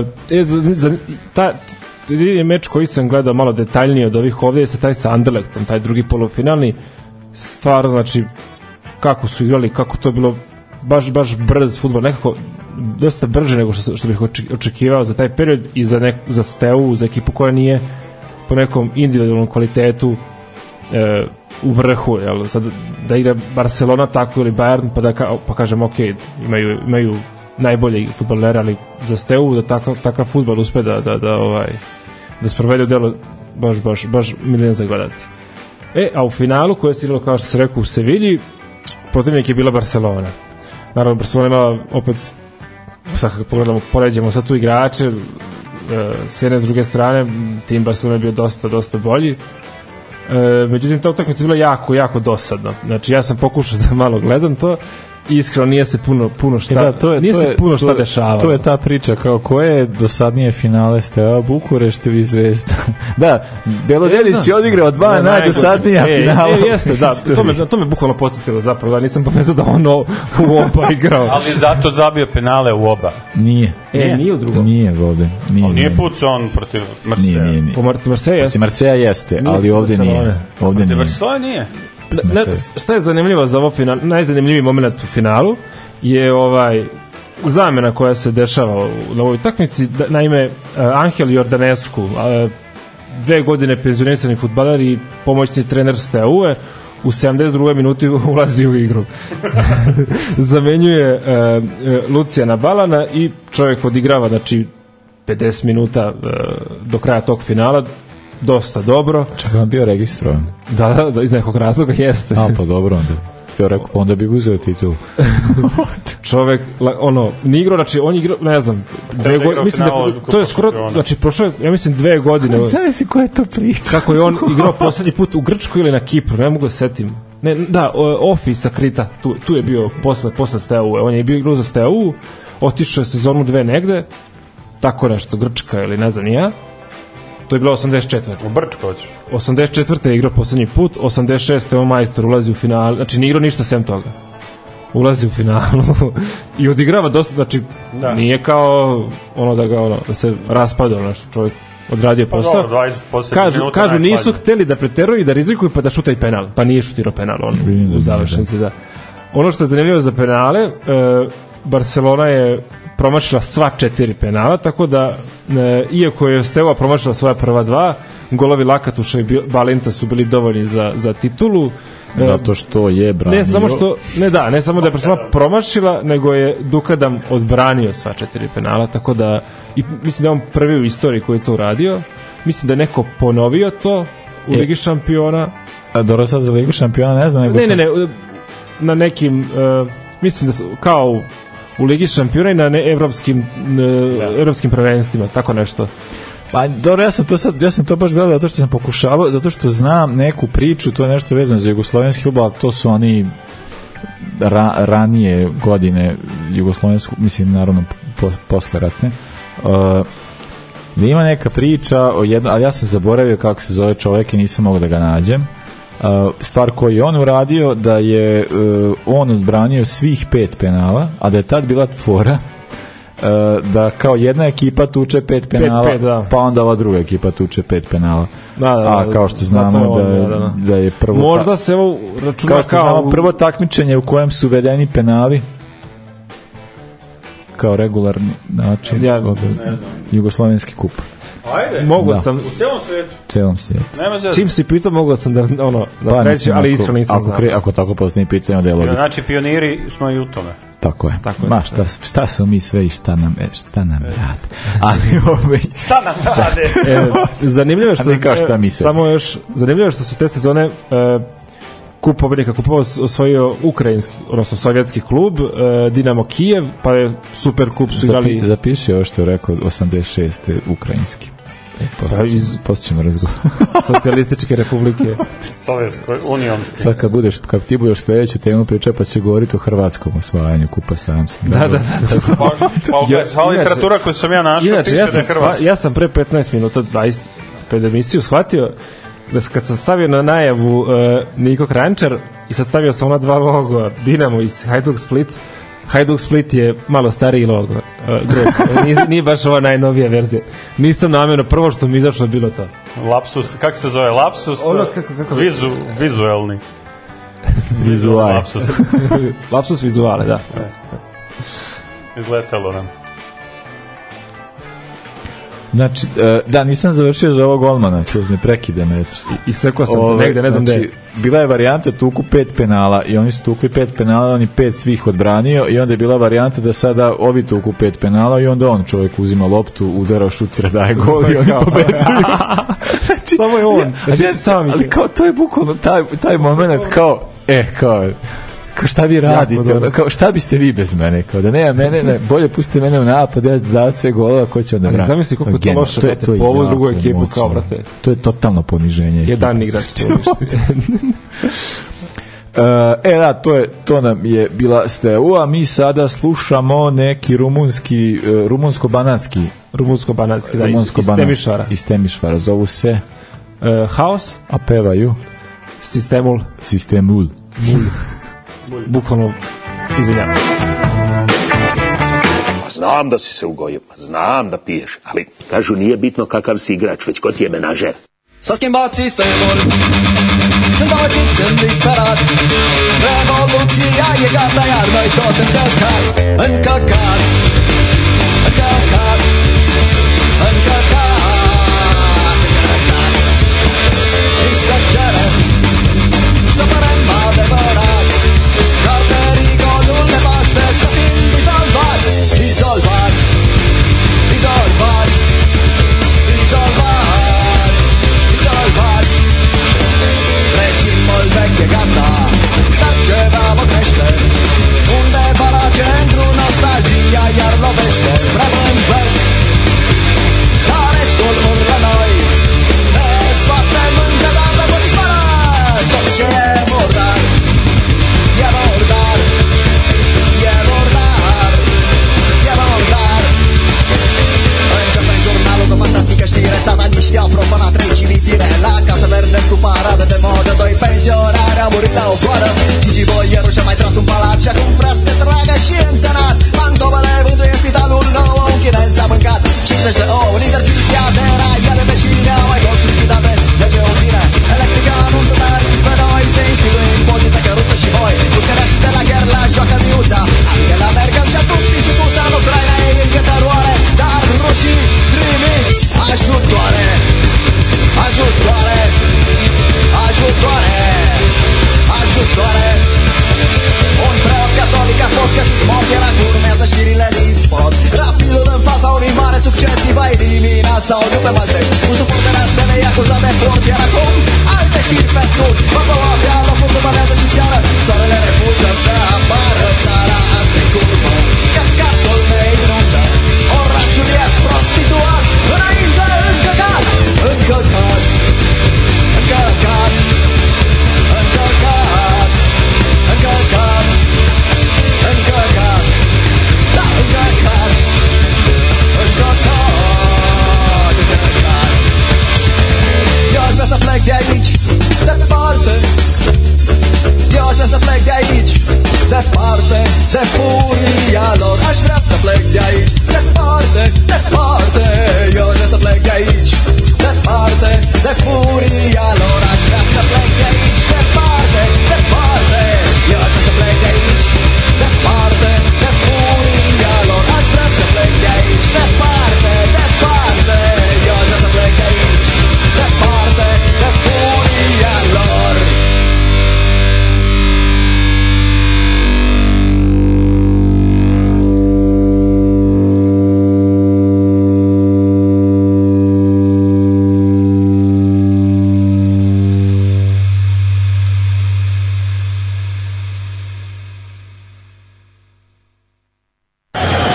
Jedini meč koji sam gledao malo detaljnije od ovih ovdje je sa taj sa Anderlechtom, taj drugi polufinalni. Stvarno, znači, kako su igrali, kako to je bilo baš brz fudbal, nekako dosta brže nego što bih očekivao za taj period i za Steaua, za ekipu koja nije po nekom individualnom kvalitetu u vrhu, jel? Sad da igra Barcelona tako ili Bayern, pa kažem ok, imaju najbolje fudbalere, ali za Steaua da takav fudbal uspe da sprovede u delo baš milina za gledati. A u finalu koje se igralo, kao što se rekao, u Sevilji, protivnik je bila Barcelona. Naravno, Barcelona imala opet, sad kako pogledamo, poređemo sad tu igrače, s jedne s druge strane, tim Barcelona je bio dosta bolji. Međutim, ta utakmica je bila jako dosadna. Znači, ja sam pokušao da malo gledam to i iskreno nije se puno šta dešavalo. To je ta priča, kao koje je dosadnije finale Steaua, Bukurešt ili Zvezda. Da, Belodelić je odigrao dva najdosadnija finala. Jeste, da, to me bukvalno podsjetilo zapravo, da nisam povezao da ono u oba igrao. Ali zato zabio penale u oba. Nije. Nije u drugom. Nije ovde. Nije pucao on protiv Marseja. Nije. Protiv Marseja jeste. Protiv Marseja jeste, ali ovde nije. Protiv Marseja nije. Šta je zanimljivo za ovo final, najzanimljiviji moment u finalu je zamena koja se dešava na ovoj utakmici. Naime, Angel Jordanescu, 2 godine penzionisani fudbaler i pomoćni trener Steaue, u 72. minuti ulazi u igru. Zamenjuje Lucijana Balana i čovjek odigrava, znači, 50 minuta do kraja tog finala, dosta dobro. Čak on bio registrovan. Da, iz nekog razloga jeste. Pa dobro onda. Ja rekao, pa onda bi uzeo titul. Čovek, nije igrao, znači on je igrao, ne znam, 2 godine, mislim da to je skoro, znači prošlo je, ja mislim 2 godine. Znam si koja je to priča. Kako je on igrao poslednji put u Grčkoj ili na Kipru, ne mogu da setim. Ne, da, Ofi sa Krita, tu je bio posle Steaua, on je bio igrao za Steaua, otišao je sezonu 2 negde, tako nešto, Grčka ili ne znam ni ja. To je bilo 84. U Brčko hoćeš. 84. je igrao poslednji put, 86. on majstor ulazi u final, znači nije igrao ništa sem toga. Ulazi u finalu i odigrava dosta, znači nije kao da se raspada što čovjek odradio posao. Kažu nisu hteli da preteruju i da rizikuju pa da šutaj penal, pa nije šutirao penal on u završnici. Da. Ono što je zanimljivo za penale, Barcelona je promašila sva 4 penala, tako da iako je Steaua promašila svoja prva 2, golovi Lakatuša i Balinta su bili dovoljni za titulu. Zato što je branio. Ne samo da je Barcelona promašila, nego je Dukadam odbranio sva 4 penala, tako da mislim da je on prvi u istoriji koji je to uradio. Mislim da je neko ponovio to u Ligi šampiona. Dobro, sad za Ligu šampiona ne znam. Ne, na nekim, mislim da kao u Ligi šampiona i na evropskim prvenstvima, tako nešto. Pa dobro, ja sam to baš gledao zato što sam pokušavao, zato što znam neku priču, to je nešto vezano za jugoslovenski fudbal, ali to su oni ranije godine jugoslovensku, mislim naravno posleratne. Da ima neka priča o jednom, ali ja sam zaboravio kako se zove čovjek i nisam mogao da ga nađem. Stvar koju je on uradio, da je on odbranio svih 5 penala, a da je tad bila fora da kao jedna ekipa tuče 5 penala, pa onda ova druga ekipa tuče 5 penala. A kao što znamo da je prvo možda se ovo računa kao prvo takmičenje u kojem su uvedeni penali kao regularni način, jugoslovenski kup. Ajde, mogao sam u celom svijetu. Čim si pitao, mogao sam da sreću, ali iskreno nisam znao. Ako tako postoji pitanje, da je logično. Znači, pioniri smo i u tome. Tako je. Šta smo mi sve i šta nam rade. Ali šta nam rade? Zanimljivo je što su te sezone kup pobednika kupova osvojio ukrajinski, odnosno sovjetski klub, Dinamo Kijev, pa je super kup su igrali. Zapiši ovo što je rekao 86. ukrajinski. Poslije ćemo razgovor. Socijalističke republike. Sovjetskoj, unionske. Sad kad ti budeš sljedeću temu priča, pa će govoriti o hrvatskom osvajanju kupa samskim. Da. Pa literatura koju sam ja našao inače, piše da je hrvatski. ja sam pre 15 minuta pred emisiju shvatio da kad sam stavio na najavu Niko Kranjčar i sad stavio sam ona dva logo Dinamo iz Hajduk Split. Hajduk Split je malo stariji logo. Nije baš ova najnovija verzija. Nisam namjerno, prvo što mi izašlo bilo to. Lapsus, kako se zove? Lapsus? Ono, vizuelni. Vizuaj. Lapsus. Lapsus vizuale, da. Izletelo nam. Znači, da, nisam završio za ovog golmana, to me prekide me. I sekao sam te negde, ne znam gde. Bila je varijanta tuku 5 penala i oni su tukli 5 penala, oni 5 svih odbranio i onda je bila varijanta da sada ovi tuku 5 penala i onda on čovjek uzima loptu, udara, šutira, daje gol i oni pobeđuju. Znači, samo je on. Ali kao, to je bukvalno taj moment kao šta vi radite, kao, šta biste vi bez mene, kao da nema mene, bolje pustite mene u napad, ja da sve golova, ko će onda brati. Zamisli koliko to loše, brate, po ovu drugu ekipu, kao, brate. To je totalno poniženje. Jedan igrač to uništi. Da, to nam je bila Stevu, a mi sada slušamo neki rumunsko-banatski, da, iz Temišvara. Iz Temišvara, zovu se Haos, a pevaju Sistemul. Bukvalno, izvinjam se. Znam da si se ugojio, znam da piješ, ali kažu nije bitno kakav si igrač, već ko ti je menažer. Să schimbați sistemul, sunt amăgiți, sunt disperat. Revoluția e gata, iar noi tot încălcat. Încălcat, încălcat, încălcat, încălcat. Și să cerem, să părem adevărați. Dar pericolul ne paște să fim dizolvați. Dizolvați, dizolvați, dizolvați, dizolvați. Regimul vechi e gata, dar ceva mă crește. Undeva la centru nostalgia iar lovește. Vrem în vers, dar restul urlă noi. Ne scoatem în zadar de voci spără. Tot ce e murdar, e murdar, e murdar, e murdar. Începe jurnalul cu fantastică știre. Sataniștii au profanat 3 cimitire. La Casa Verde cu paradă de modă. 2 pensionari au murit la o foară. Gigi Boieru și-a mai tras un palat și acum vrea să se tragă și în senat. Mantobele vântuie spitalul nou. Un chinez s-a mâncat 50 de ouă. În Intercity de raiale veșine au mai fost lichidate 10 uzine electrică anunță tarife noi. Se instituie impozite, căruță și voi. Pușcărea și de la Gherla joacă miuța. Angela Merkel și-a dus instituția în Ucraina. Ei încă teroare, dar rușii trimit ajutoare, ajutoare, ajutoare, ajutoare. Un preot catolic a fost găsit mort, iar acum urmează știrile din sport. Rapidul în fața unui mare succes îi va elimina sau nu pe Maltez. Un suporter al Stelei acuzat de furt, iar acum alte știri pe scurt. Vapăua pe locul după mează și seară. Soarele refuză să apară, țara asta e curvă. Căcatul ne inundă, orașul e prostituat. Înainte încăcat, încăcat, încăcat, încăcat, încăcat, încăcat, da, încăcat, încăcat, încăcat. Eu aș vrea să plec de aici, departe. Eu aș vrea să plec de aici, departe, de furia lor. Aș vrea să plec de aici, departe, departe. Eu aș vrea să plec de aici, departe, de furia lor. Aș vrea să plec de aici, departe, departe. Eu aș vrea să plec de aici, departe, de furia lor. Aș vrea să plec de aici, departe, departe. Eu aș vrea să plec de aici, departe, de furia lor.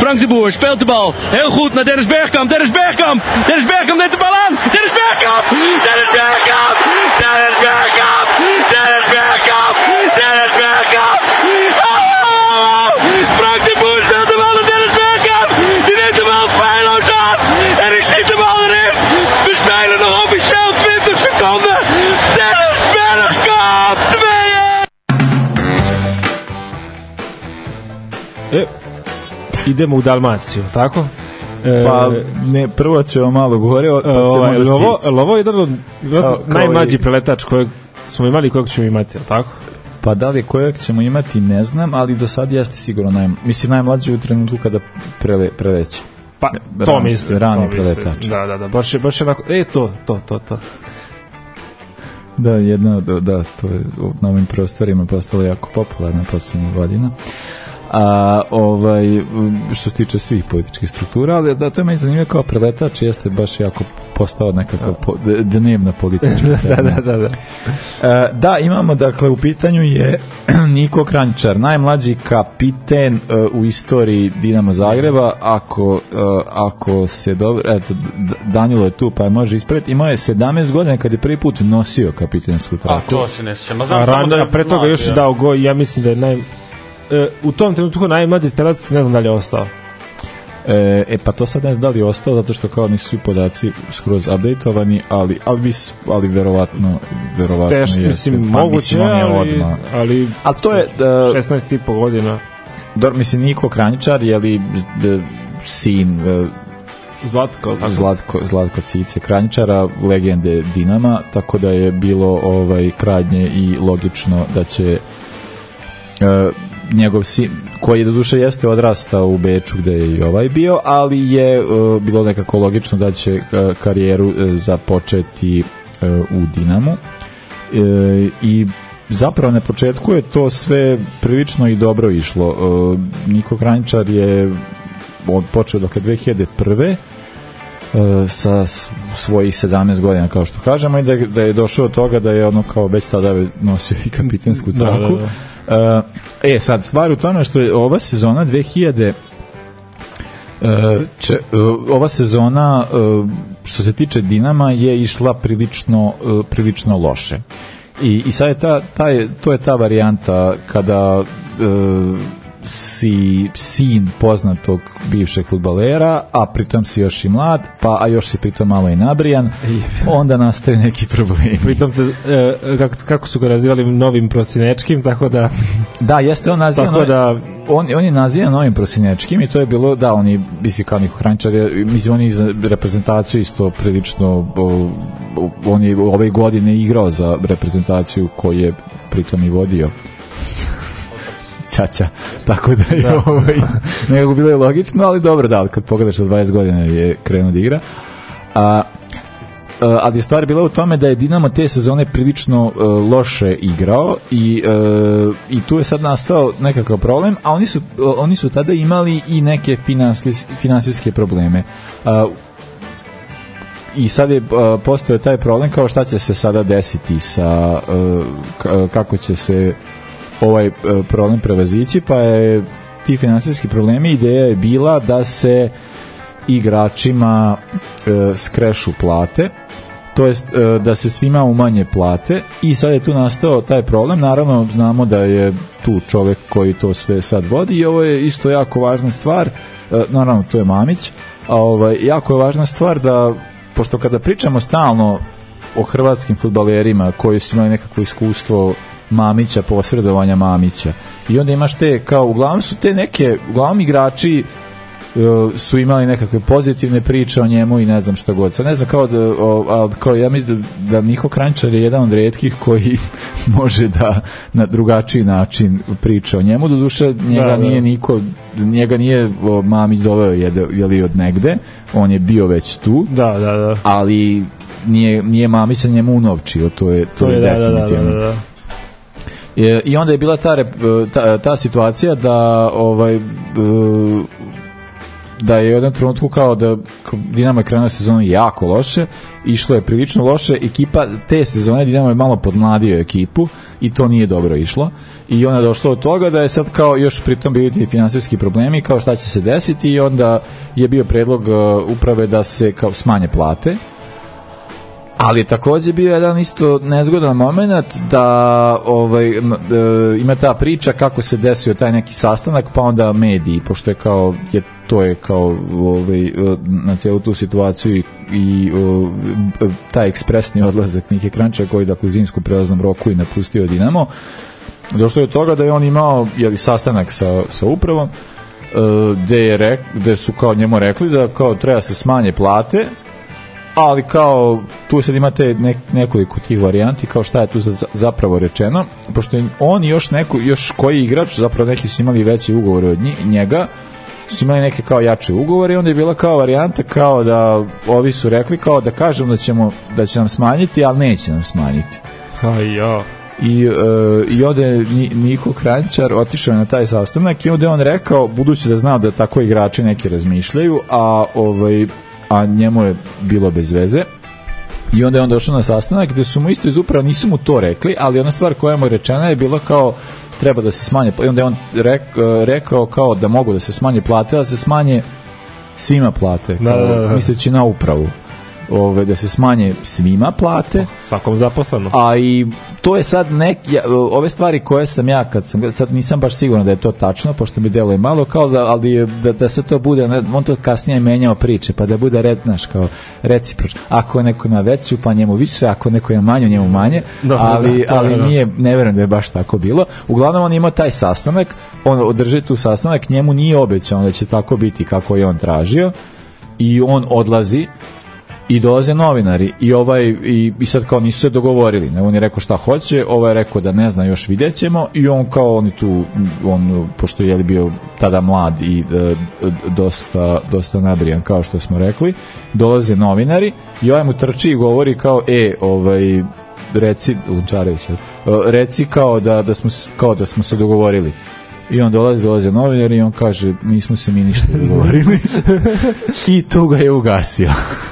Frank de Boer speelt de bal heel goed naar Dennis Bergkamp. Dennis Bergkamp neemt de bal aan. Dennis Bergkamp! Dennis Bergkamp! Dennis Bergkamp! Dennis Bergkamp! Dennis Bergkamp! Oh! Frank de Boer speelt de bal naar Dennis Bergkamp. Die neemt de bal feilloos aan. En die schiet de bal erin. We spelen nog officieel 20 seconden. Dennis Bergkamp! 2-1! Idemo u Dalmaciju, tako? Pa ne, prvo ćemo malo gore, pa ćemo da sići. Ovo je jedan od najmlađi preletač kojeg smo imali i kojeg ćemo imati, je li tako? Pa da li kojeg ćemo imati, ne znam, ali do sad jeste sigurno najmlađi u trenutku kada preleće. Pa, to mislim. Rani preletač. Da, baš onako, to. Da, to je na ovim prostorima postalo jako popularno poslednjih godina. Što se tiče svih političkih struktura, ali da, to je meni zanimljivo kao preletač, jeste baš jako postao nekakav dnevna politička tema. Da, imamo, dakle, u pitanju je Niko Kranjčar, najmlađi kapiten u istoriji Dinamo Zagreba, ako se dobro, eto, Danilo je tu, pa može ispraviti, imao je 17 godina kad je prvi put nosio kapitensku traku. To se ne sjećam. A pre toga još dao gol, ja mislim da je u tom trenutku najmlađi strelac, ne znam da li je ostao. Pa to sad ne znam da li je ostao, zato što kao nisu svi podaci skroz updateovani, ali verovatno je. Mislim, moguće, ali to je 16,5 godina. Mislim, Niko Kranjčar je li sin Zlatko Cice Kranjčara, legende Dinama, tako da je bilo krajnje i logično da će njegov sin, koji do duše jeste odrastao u Beču gde je i ovaj bio, ali je bilo nekako logično da će karijeru započeti u Dinamu i zapravo na početku je to sve prilično i dobro išlo. Niko Kranjčar je počeo dakle 2001. Sa svojih 17 godina, kao što kažemo, i da je došao od toga da je ono kao već tada nosio i kapitensku traku. Sad, stvar u tome što je ova sezona 2000 ova sezona što se tiče Dinama je išla prilično loše. I sad je to je ta varijanta kada si sin poznatog bivšeg fudbalera, a pritom si još i mlad, a još si pritom malo i nabrijan, onda nastaju neki problemi. Pritom kako su ga nazivali, novim prosinečkim, tako da... Da, jeste, on je nazivan novim prosinečkim i to je bilo, da, on je, misli kao Niko Kranjčar, mislim, on je za reprezentaciju isto prilično, on je ove godine igrao za reprezentaciju koju je pritom i vodio. Ćaća, tako da je nekako bilo je logično, ali dobro, da, kad pogledaš za 20 godina je krenuo da igra. Ali stvar je bila u tome da je Dinamo te sezone prilično loše igrao i tu je sad nastao nekakav problem, a oni su tada imali i neke finansijske probleme. I sad je postojao taj problem kao šta će se sada desiti sa kako će se ovaj problem prevazići, pa je ti finansijski problemi, ideja je bila da se igračima skrešu plate, to jest da se svima umanje plate, i sad je tu nastao taj problem. Naravno, znamo da je tu čovek koji to sve sad vodi i ovo je isto jako važna stvar, naravno to je Mamić, jako je važna stvar da, pošto kada pričamo stalno o hrvatskim fudbalerima koji su imali nekakvo iskustvo Mamića, posredovanja Mamića, i onda imaš te, kao uglavnom su te neke, uglavnom igrači su imali nekakve pozitivne priče o njemu i ne znam šta god. Sad ne znam, kao ja mislim da Niko Kranjčar je jedan od retkih koji može da na drugačiji način priča o njemu. Doduše, njega nije Mamić doveo jeli od negde, on je bio već tu, ali nije Mamić sa njemu unovčio, to je definitivno. Da. I onda je bila ta situacija da je u jednom trenutku kao da Dinamo je krenuo sezonu jako loše, išlo je prilično loše, ekipa te sezone Dinamo je malo podmladio ekipu i to nije dobro išlo i onda je došlo od toga da je sad kao još pritom bili ti finansijski problemi kao šta će se desiti i onda je bio predlog uprave da se kao smanje plate. Ali je takođe bio jedan isto nezgodan moment da ima ta priča kako se desio taj neki sastanak, pa onda mediji, pošto je kao to je kao na celu tu situaciju i taj ekspresni odlazak Nike Kranjčara koji dakle u zimskom prelaznom roku i napustio Dinamo. Došlo je od toga da je on imao sastanak sa upravom gde su kao njemu rekli da kao treba se smanje plate, ali kao tu sad imate nekoliko tih varijanti kao šta je tu zapravo rečeno, pošto on i još koji igrač, zapravo neki su imali veći ugovore od njega, su imali neke kao jače ugovore i onda je bila kao varijanta kao da ovi su rekli kao da kažemo da će nam smanjiti, ali neće nam smanjiti. I onda je Niko Kranjčar otišao na taj sastanak i onda je on rekao, budući da znao da tako igrači neki razmišljaju, a njemu je bilo bez veze i onda je on došao na sastanak gde su mu isto iz uprava, nisu mu to rekli, ali ona stvar koja mu je rečena je bila kao treba da se smanje, i onda je on rekao kao da mogu da se smanje plate, da se smanje svima plate, misleći na upravu, da se smanje svima plate, svakom zaposlenom. A i to je sad ove stvari koje sam ja sad nisam baš siguran da je to tačno, pošto mi deluje malo kao da se to bude, on to kasnije menjao priče, pa da bude kao recipročno. Ako neko ima veću, pa njemu više, ako neko ima manju, njemu manje, ali ne verujem da je baš tako bilo. Uglavnom on imao taj sastanak, on održi tu sastanak, njemu nije obećano da će tako biti kako je on tražio i on odlazi i dolaze novinari i sad kao nisu se dogovorili, on je rekao šta hoće, ovaj je rekao da ne zna, još vidjet ćemo, i on kao on pošto je bio tada mlad i dosta nabrijan kao što smo rekli, dolaze novinari i ovaj mu trči i govori kao reci Lunčarević, reci kao da smo se dogovorili. I on dolaze novinari i on kaže nismo se mi ništa dogovorili i tu ga je ugasio.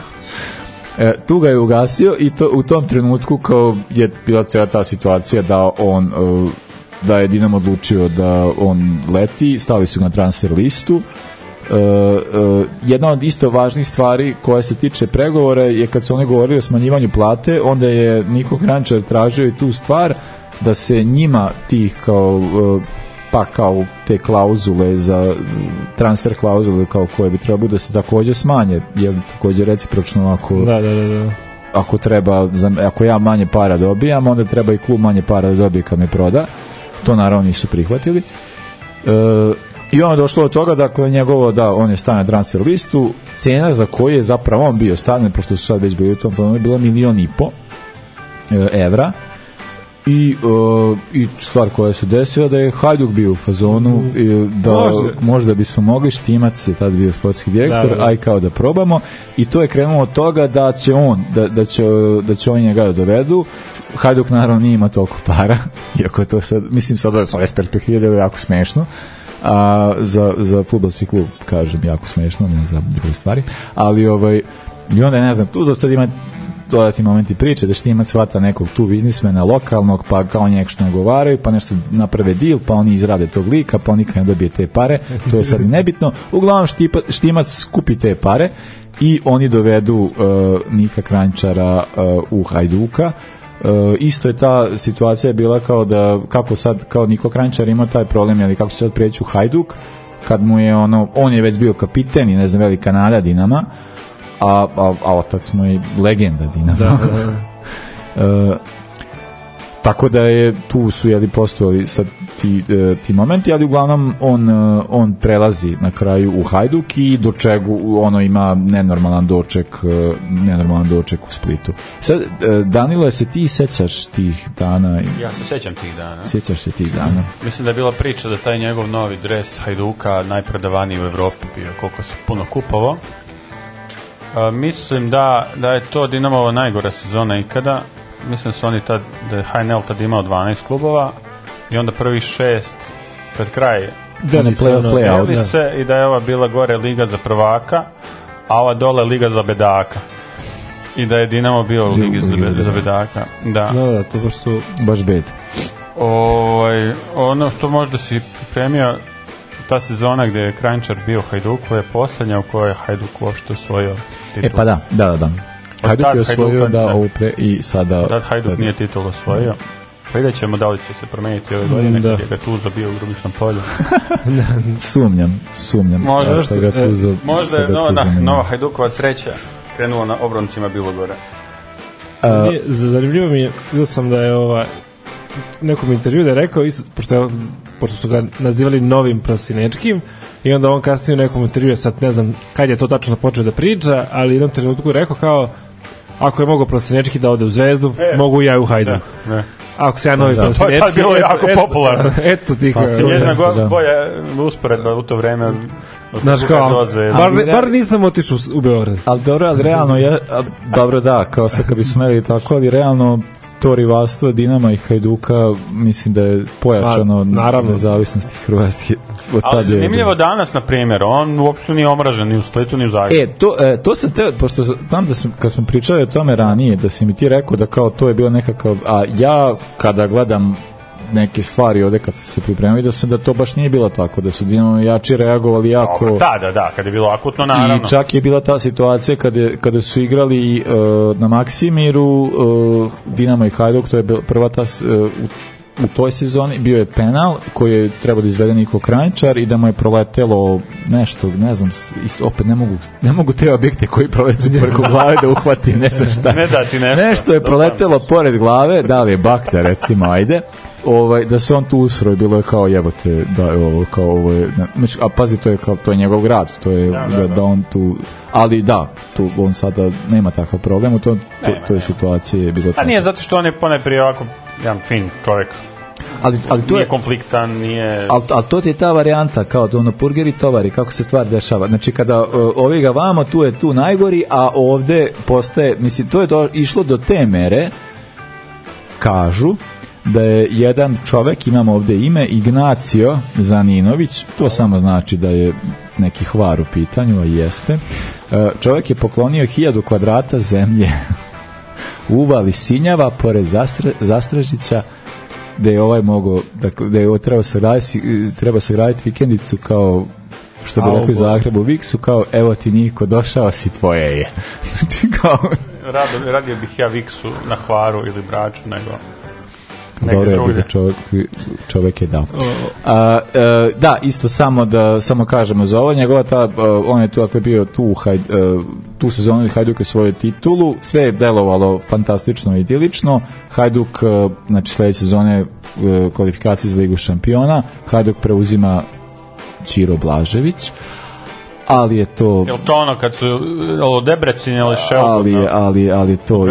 I to u tom trenutku kao je bila cijela ta situacija da je Dinamo odlučio da on leti, stavili su ga na transfer listu. Jedna od isto važnih stvari koja se tiče pregovora je kad su oni govorili o smanjivanju plate, onda je Niko Kranjčar tražio i tu stvar da se njima tih kao te klauzule za transfer klauzule kao koje bi trebalo da se također smanje, jer također recipročno ako treba, ako ja manje para dobijam, onda treba i klub manje para da dobije kad me proda. To naravno nisu prihvatili. I onda je došlo od toga, dakle njegovo on je stavio na transfer listu, cena za koju je zapravo on bio stavljen, pošto su sad već bili u tom planu, je bila 1,5 miliona evra. I stvar koja se desila da je Hajduk bio u fazonu da možda bismo mogli, Štimac je tad bio sportski direktor, aj kao da probamo, i to je krenulo od toga da će on oni njega dovedu. Hajduk naravno nije ima toliko para, iako to sad, mislim sad da s perspektive je jako smešno, a za fudbalski klub kažem jako smešno, ne za druge stvari, ali i onda ne znam, tu sad ima dodatni momenti priče da Štimac shvata nekog tu biznismena lokalnog, pa kao njeg što nagovaraju, pa nešto naprave deal, pa oni izrade tog lika, pa on nikad ne dobije te pare, to je sad i nebitno. Uglavnom Štimac skupi te pare i oni dovedu Nika Kranjčara u Hajduka. Isto je ta situacija bila kao da, kako sad, kao Niko Kranjčar ima taj problem, ali kako će sad prijeći u Hajduk, kad mu je on je već bio kapiten i ne znam, velika nada Dinama, a otac mu je legenda Dinama. Tako da je tu su postojali sad ti momenti, ali uglavnom on prelazi na kraju u Hajduk i do čegu ima nenormalan doček u Splitu. Sad, Danilo, se ti sećaš tih dana? Ja se sećam tih dana. Sećaš se tih dana? Mislim da je bila priča da taj njegov novi dres Hajduka najprodavaniji u Evropi bio, koliko se puno kupovao. Mislim da je to Dinamova najgora sezona ikada. Mislim da je HNL tad imao 12 klubova i onda prvih 6 pred kraj play-out i da je ova bila gore liga za prvaka, a ova dole liga za bedaka. I da je Dinamo bio u ligi za bedaka. Da, to baš su baš bed. Ono što možda si pripremio, ta sezona gde je Kranjčar bio Hajduku je poslednja u kojoj je Hajduk uopšte osvojio titul. Pa da. Hajduk je osvojio i sada... Tad Hajduk nije titul osvojio. Vidjet ćemo da li će se promeniti ove godine kad je Gattuso bio u Grubišnom polju. Sumnjam. Možda je nova Hajdukova sreća krenula na obroncima Bilogora. Zanimljivo mi je, vidio sam da je u nekom intervju da je rekao, pošto su ga nazivali novim Prosinečkim, i onda on kasnije u nekom intervju, sad ne znam kad je to tačno počeo da priča, ali u jednom trenutku je rekao kao, ako je mogao Prosinečki da ode u Zvezdu, mogu ja u Hajduk. Ako se ja novi Prosinečki... To je bilo jako popularno. Eto ti kao... Jedna bolja usporedba u to vreme... Znaš kao, bar nisam otišao u Beograd. Ali realno je, dobro da, kao sad kad bi smeli tako, ali realno to rivalstvo Dinama i Hajduka mislim da je pojačano nezavisnosti Hrvatske. Ali zanimljivo danas, na primjer, on uopšte nije omražen ni u Splitu ni u Zagrebu. To sam te, pošto znam da kad smo pričali o tome ranije, da si mi ti rekao da kao to je bilo nekakav, a ja kada gledam neke stvari ovde kad se pripremio, vidio sam da to baš nije bilo tako, da su Dinamo jači reagovali jako. Da, kad je bilo akutno, naravno. I čak je bila ta situacija kada su igrali na Maksimiru Dinamo i Hajduk, to je prva ta u toj sezoni, bio je penal koji je trebao da izvede Niko Kranjčar i da mu je proletelo nešto, ne znam, opet ne mogu te objekte koji proleću preko glave da uhvatim, ne znam šta. Ne da ti nešto. Nešto je proletelo pored glave, da li je bakta, recimo, ajde. Da se on tu usro i bilo je kao jebote, ovo je, a pazi, to je njegov grad, to je da on tu, ali da, tu on sada nema takav problem, u toj situaciji je bilo tako. A nije zato što on je ponajprije ovako jedan fin čovjek. Ali to nije konfliktan, nije... Ali to ti je ta varijanta, kao da ono purgeri tovari, kako se stvar dešava. Znači, kada ovi ga vamo, tu je tu najgori, a ovde postaje, mislim, to je išlo do te mere, kažu, da je jedan čovek, imamo ovde ime, Ignacio Zaninović, to samo znači da je neki hvar u pitanju, a jeste. Čovek je poklonio 1000 kvadrata zemlje u uvali Sinjava, pored Zastražića, gde je ovaj mogao, dakle, gde je treba se graditi vikendicu, kao što bi rekli u Zagrebu, Viksu, kao evo ti Niko, došao si, tvoje je. Znači, kao... Radio bih ja Viksu na Hvaru ili Braču, nego... Dobro je bilo, čovjek je dao. Da, isto samo kažemo za ovo, njegova on je tu, dakle, bio tu sezonu Hajduk je svoju titulu, sve je delovalo fantastično i idilično. Hajduk, znači sledeće sezone kvalifikacije za Ligu šampiona, Hajduk preuzima Ćiro Blažević, ali je to... Je li to ono kad su Debrecin ili Šelbu? Ali to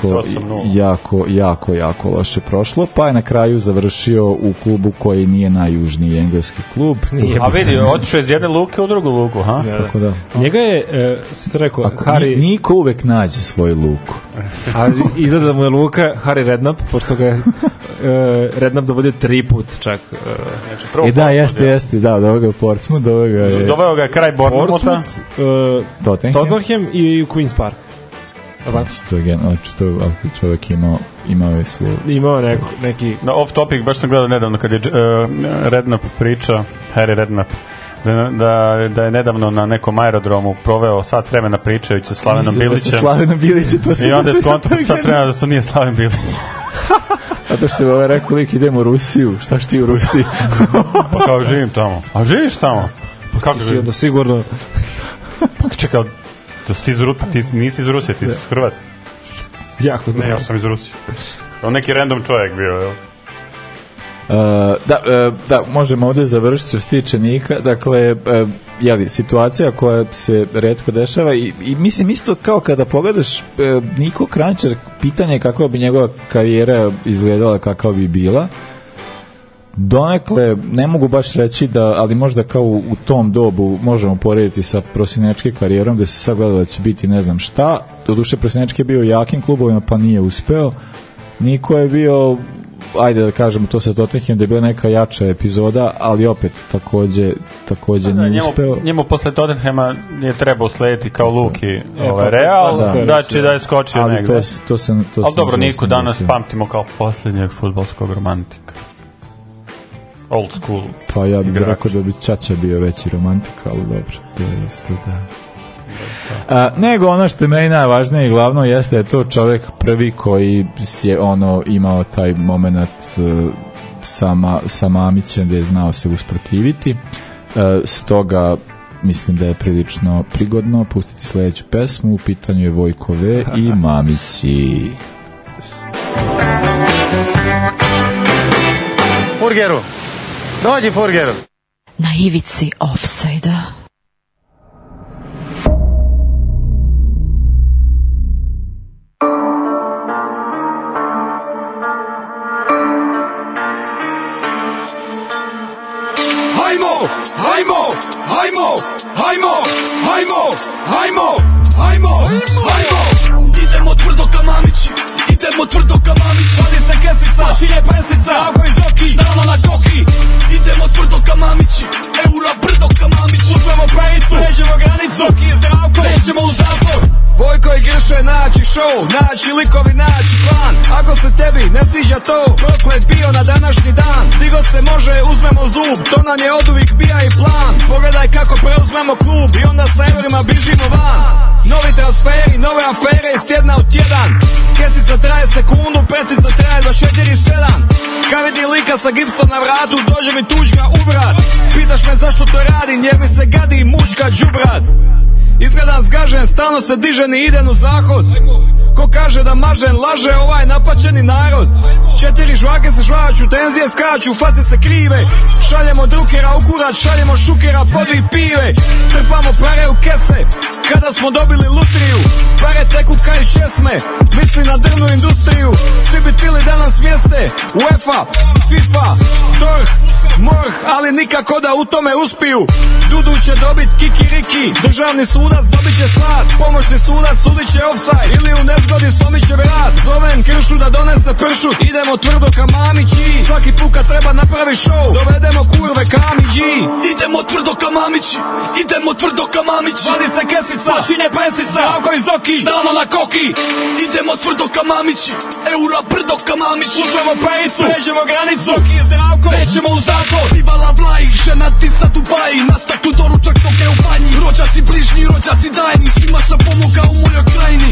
jako loše prošlo, pa je na kraju završio u klubu koji nije najjužniji engleski klub. A vidi, otišao iz jedne luke u drugu luku, ha? Tako da. Njega je, ste rekao, Harry... Niko uvek nađe svoju luku. A izgleda da mu je luka Harry Redknapp, pošto ga je Redknapp dovodio 3 put čak. Da, jeste, da, doveo ga u Portsmouth, doveo ga kraj Bournemoutha, Tottenham i u Queen's Park. To čovjek imao je svoj... Imao neki... Off topic, baš sam gledao nedavno kad je Redknapp pričao, Harry Redknapp, da je nedavno na nekom aerodromu proveo sat vremena pričajući sa Slavenom Bilićem. I onda je skontao sat vremena da to nije Slaven Bilić. Zato što je rekao lik, idem u Rusiju, šta ti u Rusiji? Pa kao živim tamo. A živiš tamo? Pa kako živim? Onda sigurno... Pa čekaj, da si ti iz Rusije, ti nisi iz Rusije, ti si iz Hrvatske. Jako da. Ne, ja sam iz Rusije. On neki random čovjek bio, jel? Da, možemo ovdje završiti što se tiče Nika, dakle, situacija koja se retko dešava i mislim isto kao kada pogledaš Niko Kranjčar, pitanje je kako bi njegova karijera izgledala, kakva bi bila. Donekle, ne mogu baš reći da, ali možda kao u tom dobu možemo porediti sa Prosinečke karijerom, gde se sad gleda da će biti ne znam šta. Doduše, Prosinečki je bio jakim klubovima, pa nije uspeo. Niko je bio, ajde da kažemo to sa Tottenhamom, da je bila neka jača epizoda, ali opet takođe nije uspeo. Njemu posle Tottenhama je trebao slediti kao Luki Real, da je skočio negde. Ali dobro, Niko danas pamtimo kao posljednjeg fudbalskog romantika. old school. Pa ja bih rekao da bi Ćaća bio veći romantik, ali dobro, to je isto da. Nego ono što je meni najvažnije i glavno jeste da je to čovjek prvi koji je imao taj moment sa Mamićem gdje je znao se usprotiviti. Stoga mislim da je prilično prigodno pustiti sljedeću pesmu. U pitanju je Vojko V i Mamići. Furgeru, dođi Furgeru. Na ivici ofsajda. Idemo tvrdo ka Mamići, idemo tvrdo ka Mamići. Vadi se kesica, počinje presica, oko iz oki, stalno na koki. Idemo tvrdo ka Mamići, eura brdo ka Mamići. Uzmemo pejicu, pređemo granicu, oki je zdravko, nećemo u zatvor. Vojko i Grše naći show, naći likovi, naći plan. Ako se tebi ne sviđa to, proklet bio na današnji dan. Digo se može, uzmemo zub, to nam je oduvijek bija i plan. Pogledaj kako preuzmemo klub i onda sa eurima bižimo van. Novi transferi, nove afere iz tjedna u tjedan. Kesica traje sekundu, presica traje 24/7. Kad vidi lika sa gipsom na vratu, dođe mi tužga u vrat. Pitaš me zašto to radim, jer mi se gadi mučka džubrat. Izgledam zgažen, stalno se dižem i idem u zahod. Ko kaže da mažen, laže ovaj napačeni narod. 4 žvake se žvaću, tenzije skaču, faze se krive. Šaljemo drukera u kurac, šaljemo šukera podvi pive. Trpamo pare u kese, kada smo dobili lutriju. Pare teku kaj šesme, misli na drvnu industriju. Svi bi tili da nas mjeste, UEFA, FIFA, DORH, MORH, ali nikako da u tome uspiju. Dudu će dobit kikiriki, državni sudac dobit će sat. Pomoćni sudac sudit će offside, ili u nezgodi slomit će vrat. Zovem Kršu da donese pršut, idemo tvrdo ka Mamići. Svaki put kad treba napravi show, dovedemo kurve Kamići. Idemo tvrdo ka Mamići, idemo tvrdo ka Mamići. Vadi se kesica, počinje presica, oko iz oki, stalno na koki. Idemo tvrdo ka Mamići, eura brdo ka Mamići. Uzmemo pejicu, pređemo granicu, oki je zdravko, nećemo u zatvor. Bivala vlaji, ženatica Dubaji, na staklu doručak toke u banji. Rođaci bližnji, rođaci dajni, svima sam pomogao u mojoj krajini.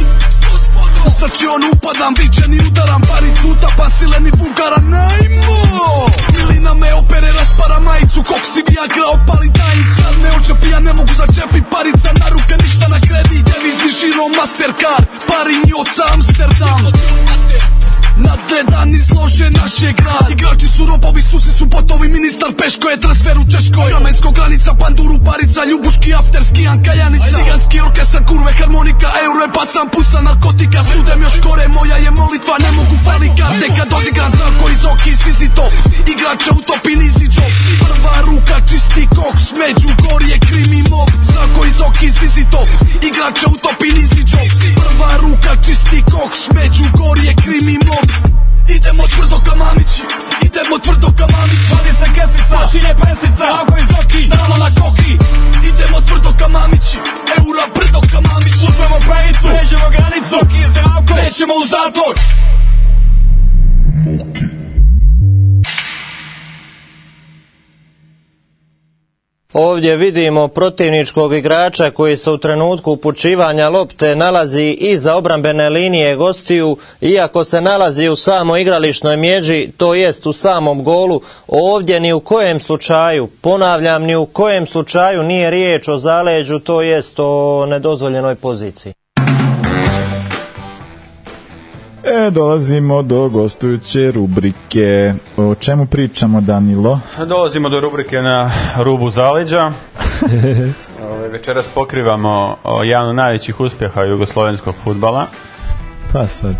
U srčion upadam, vičen i udaram, paricu utapa sileni Bulgara, najmo. Milina me opere, raspara majicu, koksi viagra, opali tajnicu. Sad me očepi, ja ne mogu začepi, parica na ruke, ništa na kredit. Devizni žiro, Mastercard, parinji oca Amsterdam. Nadgledan izlože naše grad. Igrači su robovi, susi su potovi, ministar Peško je transfer u Češkoj. Kamensko granica, panduru, parica, ljubuški, afterski, Anka Janica. Ciganski orkestar, kurve, harmonika, euro je pacan, pusa, narkotika. Sudem još gore, moja je molitva, ne mogu fali karte. Kad odigram zrako iz oki, sisi to. Igrača utopi, nizi job. Prva ruka, čisti koks, među gorje, krimi mob. Zrako iz oki, sisi to. Igrača utopi, nizi job. Prva ruka, čisti koks, među gorje, krimi mob. Idemo tvrdo ka Mamići, idemo tvrdo ka Mamići. Vadi se kesica, počinje presica, oko iz oki, stalno na koki. Idemo tvrdo ka Mamići, eura brdo ka Mamići. Uzmemo pejicu, pređemo granicu, oki je zdravko, nećemo u zatvor. Ovdje vidimo protivničkog igrača koji se u trenutku upućivanja lopte nalazi iza obrambene linije gostiju, iako se nalazi u samoj igrališnoj mjeđi, to jest u samom golu. Ovdje ni u kojem slučaju, ponavljam, ni u kojem slučaju nije riječ o zaleđu, to jest o nedozvoljenoj poziciji. Dolazimo do gostujuće rubrike. O čemu pričamo, Danilo? Dolazimo do rubrike na rubu zaleđa. Večeras pokrivamo jedan od najvećih uspjeha jugoslovenskog fudbala. Pa sad.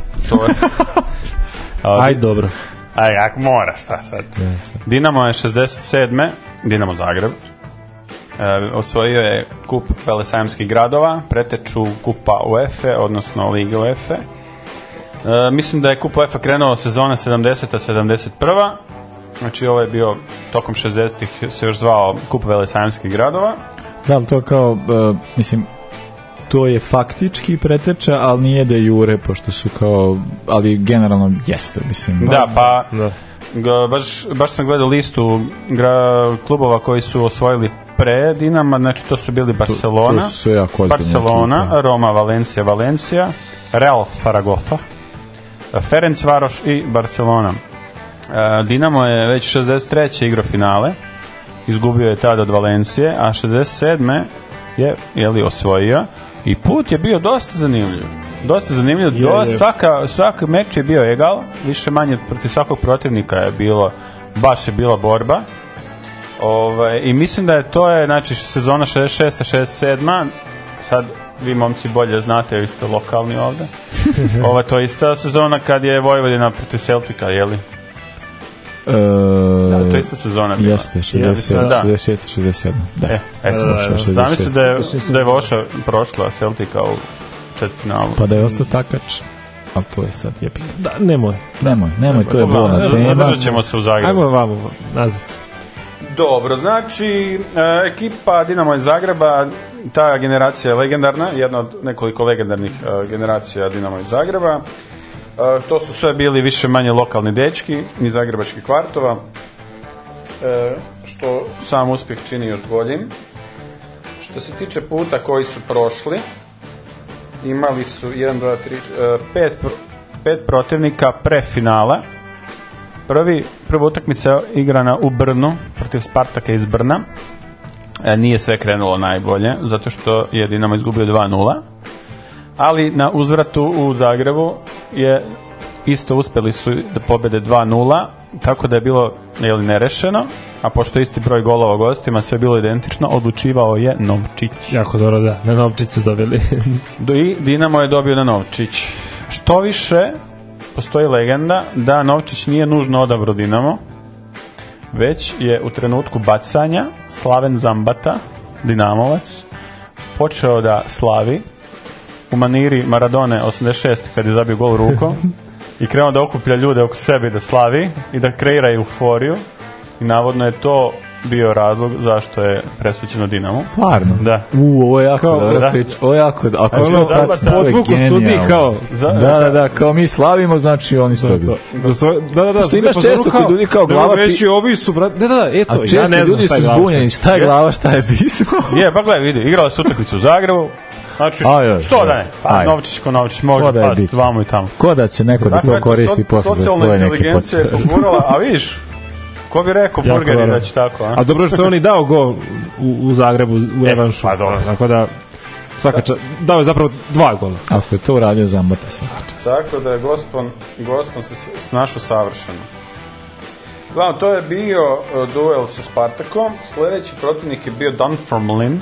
Aj dobro. Aj, ako mora, šta sad? Dinamo je 67. Dinamo Zagreb. Osvojio je kup velesajamskih gradova, preteču kupa UEFA, odnosno Lige UEFA. Mislim da je kup UEFA krenuo sezone 70-71. Znači ovo je bio tokom 60-ih se još zvao kup velesajamskih gradova. Da li to kao, mislim, to je faktički preteča, ali nije de jure, pošto su kao, ali generalno jeste, mislim. Da, pa baš sam gledao listu klubova koji su osvojili pre Dinama, znači to su bili Barcelona, Roma, Valencija, Real Zaragoza, Ferencvaroš i Barcelona. Dinamo je već 63. igrao finale, izgubio je tada od Valencije, a 67. je osvojio i put je bio dosta zanimljiv. Svaki meč je bio egal, više manje protiv svakog protivnika je bila borba. I mislim da to je znači sezona 66. 67. Sad vi momci bolje znate, vi ste lokalni ovde. To je ista sezona kad je Vojvodina protiv Celtica, jeli? Da, to je ista sezona bila. Jeste, 66-67. Zamisli da je Voša prošla Celtica u četvrtfinalu. Pa da je ostao takač, ali to je sad jebik. Da, nemoj, to je bolna tema. Zadržat ćemo se u Zagrebu. Ajmo vamo, nazad. Dobro, znači ekipa Dinamo iz Zagreba, ta generacija je legendarna, jedna od nekoliko legendarnih generacija Dinamo iz Zagreba. To su sve bili više manje lokalni dečki iz zagrebačkih kvartova, što sam uspjeh čini još boljim. Što se tiče puta koji su prošli, imali su 5 protivnika pre finala. Prva utakmica je igrana u Brnu protiv Spartaka iz Brna. Nije sve krenulo najbolje, zato što je Dinamo izgubio 2-0. Ali na uzvratu u Zagrebu je isto uspjeli su da pobede 2-0, tako da je bilo nerešeno, a pošto isti broj golova gostima, sve je bilo identično, odlučivao je Novčić. Jako dobro, da, na Novčić su dobili. I Dinamo je dobio na Novčić. Što više, postoji legenda da Novčić nije nužno odabrao Dinamo, već je u trenutku bacanja Slaven Zambata, Dinamovac, počeo da slavi u maniri Maradone 86. kad je zabio gol rukom i krenuo da okuplja ljude oko sebe da slavi i da kreira euforiju i navodno je to bio razlog zašto je presuđeno Dinamo. Stvarno? Da. Ovo je jako dobra priča. Ovo je jako, ako je podvuku sudi kao. Da, kao mi slavimo, znači oni su dobili. Da. Što imaš često kod ljudi kao glava... Reći, ovi su, eto, a često ljudi su zbunjeni, šta je glava, šta je pismo. Gledaj, vidi, igrala se utakmicu u Zagrebu. Znači, što da ne? Pa Novčić ko Novčić može pasti vamo i tamo. Ko da će neko da to koristi posle za svoje neke potrebe. A vidiš, ko bi rekao Burgeri da će tako, a? A dobro što on i dao gol u Zagrebu u revanšu. Pa dobro. Tako da, dao je zapravo 2 gola. Ako je to uradio Zambata svaka čast. Tako da je Gospon se snašao savršeno. Glavno, to je bio duel sa Spartakom. Sljedeći protivnik je bio Dunfermline.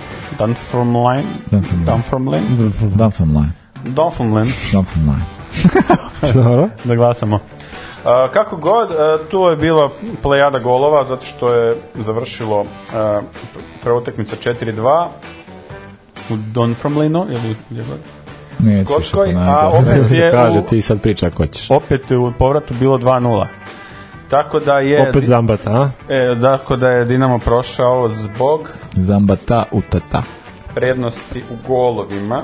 Da glasamo. Kako god, tu je bila plejada golova, zato što je završilo prva utakmica 4-2 u Dunfermlineu, ili gdje god? Neće više ponavljati, se kaže ti sad priča ko ćeš. Opet u povratu bilo 2-0. Tako da je... Opet Zambata, a? Tako da je Dinamo prošao zbog... Zambata utata. Prednosti u golovima.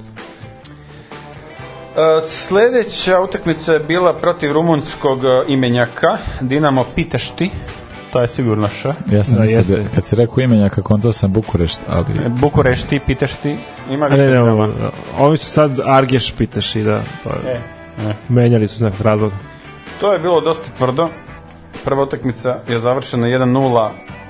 Sljedeća utakmica je bila protiv rumunskog imenjaka Dinamo Pitešti. To je sigurno š. Ja sam mislio da kad si rekao imenjaka, konto sam Bukurešt, ali... Bukurešti, Pitešti. Ima više Dinama. Ovi su sad Argeš Pitešti, da. Menjali su s nekog razloga. To je bilo dosta tvrdo. Prva utakmica je završena 1-0,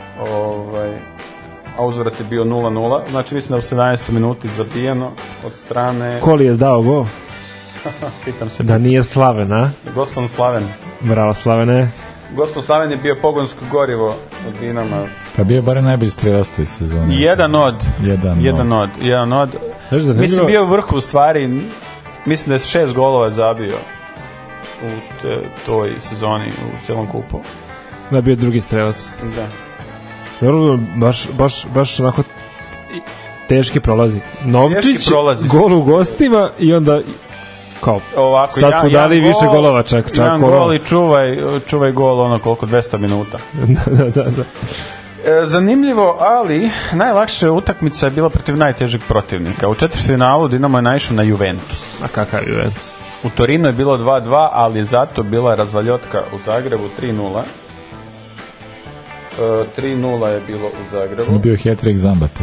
a uzvrat je bio 0-0. Znači mislim da u 17. minuti zabijeno od strane... Ko li je dao gol? Pitam se. Da nije Slaven, a? Gospodin Slaven. Bravo, Slavene. Gospodin Slaven je bio pogonsko gorivo od Dinama. Pa bio je bar najbolji strelac te sezone. Jedan od. Mislim bio u vrhu u stvari. Mislim da je 6 golova zabio u toj sezoni u celom kupu. Da je bio drugi strelac. Da. Dobro, baš onako teški prolazi. Novčić, gol u gostima i onda kao, ovako, sad smo dali više golova čak jedan gol i čuvaj gol ono koliko 200 minuta. Da. Zanimljivo, ali najlakša utakmica je bila protiv najtežeg protivnika. U četvrtfinalu Dinamo je naišao na Juventus. A kakav Juventus? U Torinu je bilo 2-2, ali je zato bila razvaljotka u Zagrebu 3-0. 3-0 je bilo u Zagrebu. Nije bio hat-trick Zambata.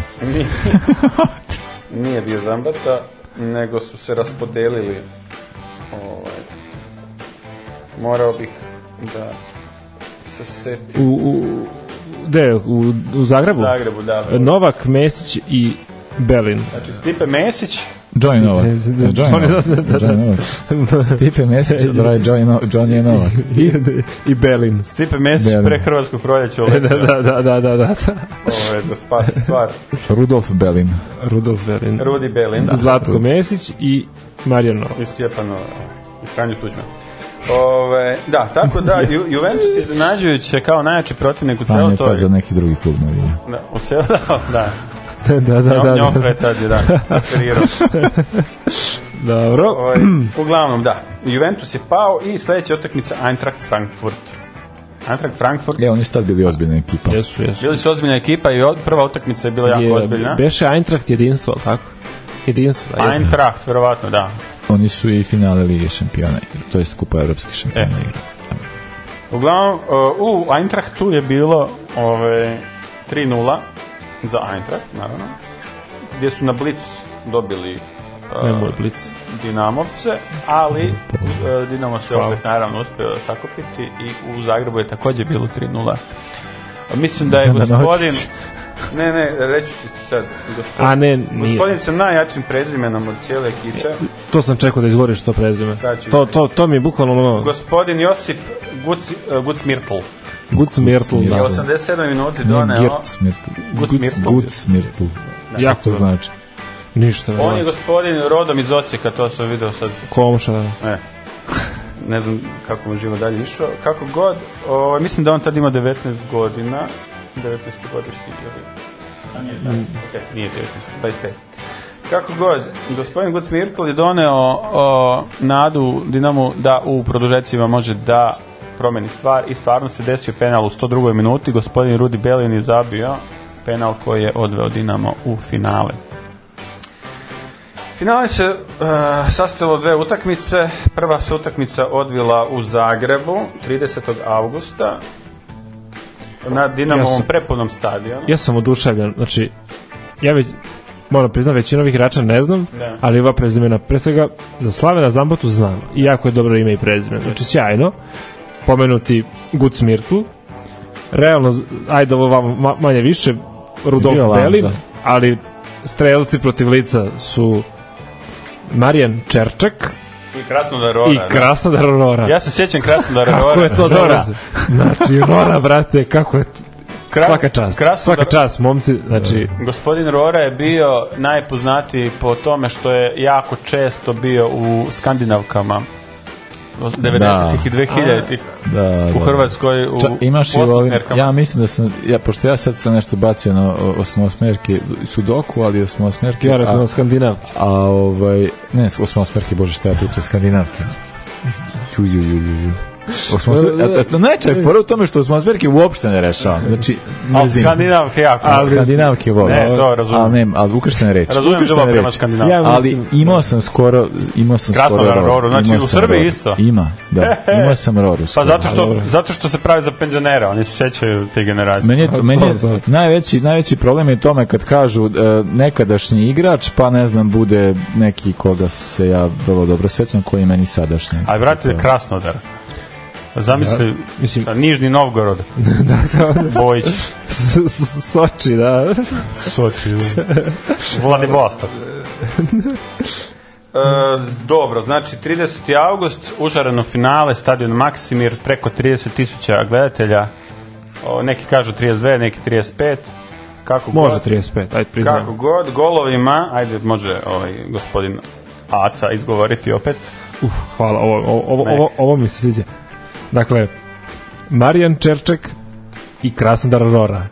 Nije bio Zambata, nego su se raspodelili. Morao bih da se setim. U Zagrebu? U Zagrebu, da. Novak, Mesić i Belin. Znači, Stipe Mesić. Johnny Novak. Stipe Mesić, Johnny Novak. I Belin. Stipe Mesić pre Hrvatskog proljeća uletio. Da. Ovo je da spasi stvar. Rudolf Belin. Rudi Belin. Zlatko Mesić i Marijan Novak. I Stjepan Novak. I Franjo Tuđman. Da, tako da Juventus iznenađujuće kao najjači protivnik u celoj toj. Za neki drugi klub navija. Da, u celoj, da. Da. Njofre tad je, da, referirao. Dobro. Uglavnom, da. Juventus je pao i sledeća utakmica Eintracht Frankfurt. Oni su tad bili ozbiljna ekipa. Jesu. Bili su ozbiljna ekipa i prva utakmica je bila jako ozbiljna. Beše Eintracht jedinstvo, tako? Jedinstvo. Eintracht, verovatno, da. Oni su i finale Lige šampiona, to jest Kupa evropskih šampiona. Uglavnom, u Eintrachtu je bilo 3-0 za Eintracht, naravno, gdje su na Blitz dobili Dinamovce, ali Dinamo se opet naravno uspio sakupiti i u Zagrebu je također bilo 3-0. Mislim da je gospodin... Ne, reći ću ti sad. Gospodin sa najjačim prezimenom od cijele ekipe. To sam čekao da izgovoriš to prezime. To mi je bukvalno... Gospodin Josip Gucmirtl. Gucmirtl, da. Je 87 minuti doneo... Gucmirtl. Što to znači? Ništa. On je gospodin rodom iz Osijeka, to sam vidio sad. Komša. Ne znam kako mu živo dalje išao. Kako god, mislim da on tad ima 19 godina. 19. godišnji nije 19, 25. Kako god, gospodin Gucmirtl je doneo nadu Dinamu da u produžecima može da promeni stvar i stvarno se desio penal u 102. minuti. Gospodin Rudi Belin je zabio penal koji je odveo Dinamo u finale. Finale se sastojalo dve utakmice. Prva se utakmica odvila u Zagrebu 30. avgusta na Dinamovom prepunom stadionu. Ja sam oduševljen, znači ja već moram priznati, većinu ovih igrača ne znam, ali ova prezimena, pre svega za Slavena Zambatu znam, i jako je dobro ime i prezime, znači sjajno pomenuti Gucmirtl, realno, ajde ovo manje više Rudolf Belin, ali strelci protiv lica su Marijan Čerčak i Krasnodar Rora. Ja se sjećam Krasnodara Rora. Kako je to dobro? Znači, Rora, brate, kako je svaka čast, momci. Znači... Gospodin Rora je bio najpoznatiji po tome što je jako često bio u Skandinavkama 90-ih i 2000-ih u Hrvatskoj u osmosmerkama. Ja mislim da sam, pošto ja sad sam nešto bacio na osmosmerke Sudoku, ali osmosmerke... Ja rekao na Skandinavke. Ne, osmosmerke, bože šta ja pričam, Skandinavke. Najčaj fora u tome što osmosmerke uopšte ne rešava. Znači, mrzim. Skandinavke jako. Skandinavke volim. Ne, to razumijem. Ali ukrštene reči. Razumijem ljubav prema Skandinavke. Ali imao sam skoro Roru. Znači u Srbiji isto. Imao sam Roru. Pa zato što se pravi za penzionera. Oni se sećaju te generacije. Meni je najveći problem je tome kad kažu nekadašnji igrač, pa ne znam, bude neki koga se ja vrlo dobro sećam, koji je meni sadašnji. Ali vratite Krasnodar. Zamisli, Nižni Novgorod. Bojić. Soči, da. Vladivostok. Dobro, znači 30. avgust, užareno finale, stadion Maksimir, preko 30.000 gledatelja. Neki kažu 32, neki 35. Može 35, ajde priznam. Kako god, golovima, ajde može gospodin Aca izgovoriti opet. Hvala, ovo mi se sviđa. Dakle, Marijan Čerčak i Krasnodar Rora.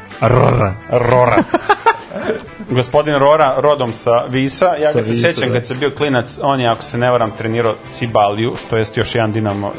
Gospodin Rora, rodom sa Visa. Ja ga se sećam kad se bio klinac, on je, ako se ne varam, trenirao Cibaliju, što jest još jedan Dinamo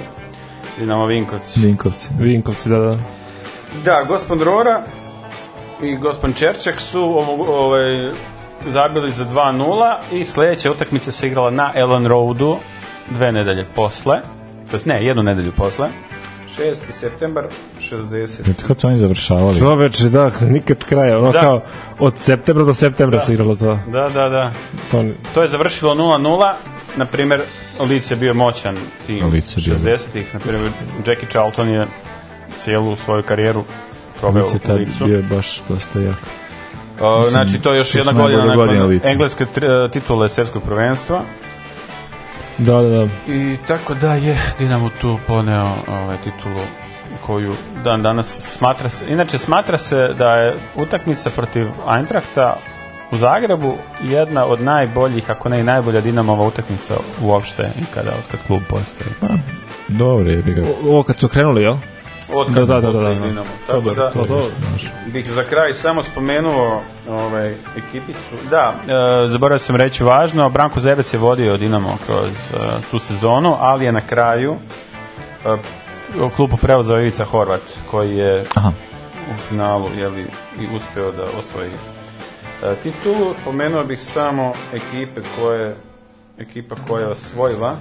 Vinkovci, da. Da, gospodin Rora i gospodin Čerčak su zabili za 2-0 i sledeća utakmica se igrala na Ellen Roadu 2 nedelje posle, to jest ne, 1 nedelju posle, 6. septembar 60. Kako su oni završavali? Čoveče, da, nikad kraja. Ono kao od septembra do septembra se igralo to. Da. To je završilo 0-0. Naprimjer, Leeds je bio moćan tim 60-ih. Naprimjer, Jackie Charlton je cijelu svoju karijeru probao u Leedsu. Bio je baš dosta jak. Znači, to je još jedna godina nakon engleske titule svjetskog prvenstva. Da. I tako da je Dinamo tu poneo titulu koju dan danas smatra se da je utakmica protiv Eintrachta u Zagrebu jedna od najboljih, ako ne i najbolja Dinamova utakmica uopšte ikada od kad klub postoji. Dobro je bi ga. Ovo kad su krenuli, jel? Da. Dinamo. Tako da bih za kraj samo spomenuo ekipicu. Da, zaboravio sam reći važno, Branko Zebec je vodio Dinamo kroz tu sezonu, ali je na kraju klubu preuzeo Ivica Horvat, koji je u finalu i uspeo da osvoji titulu. Pomenuo bih samo ekipa koja je osvojila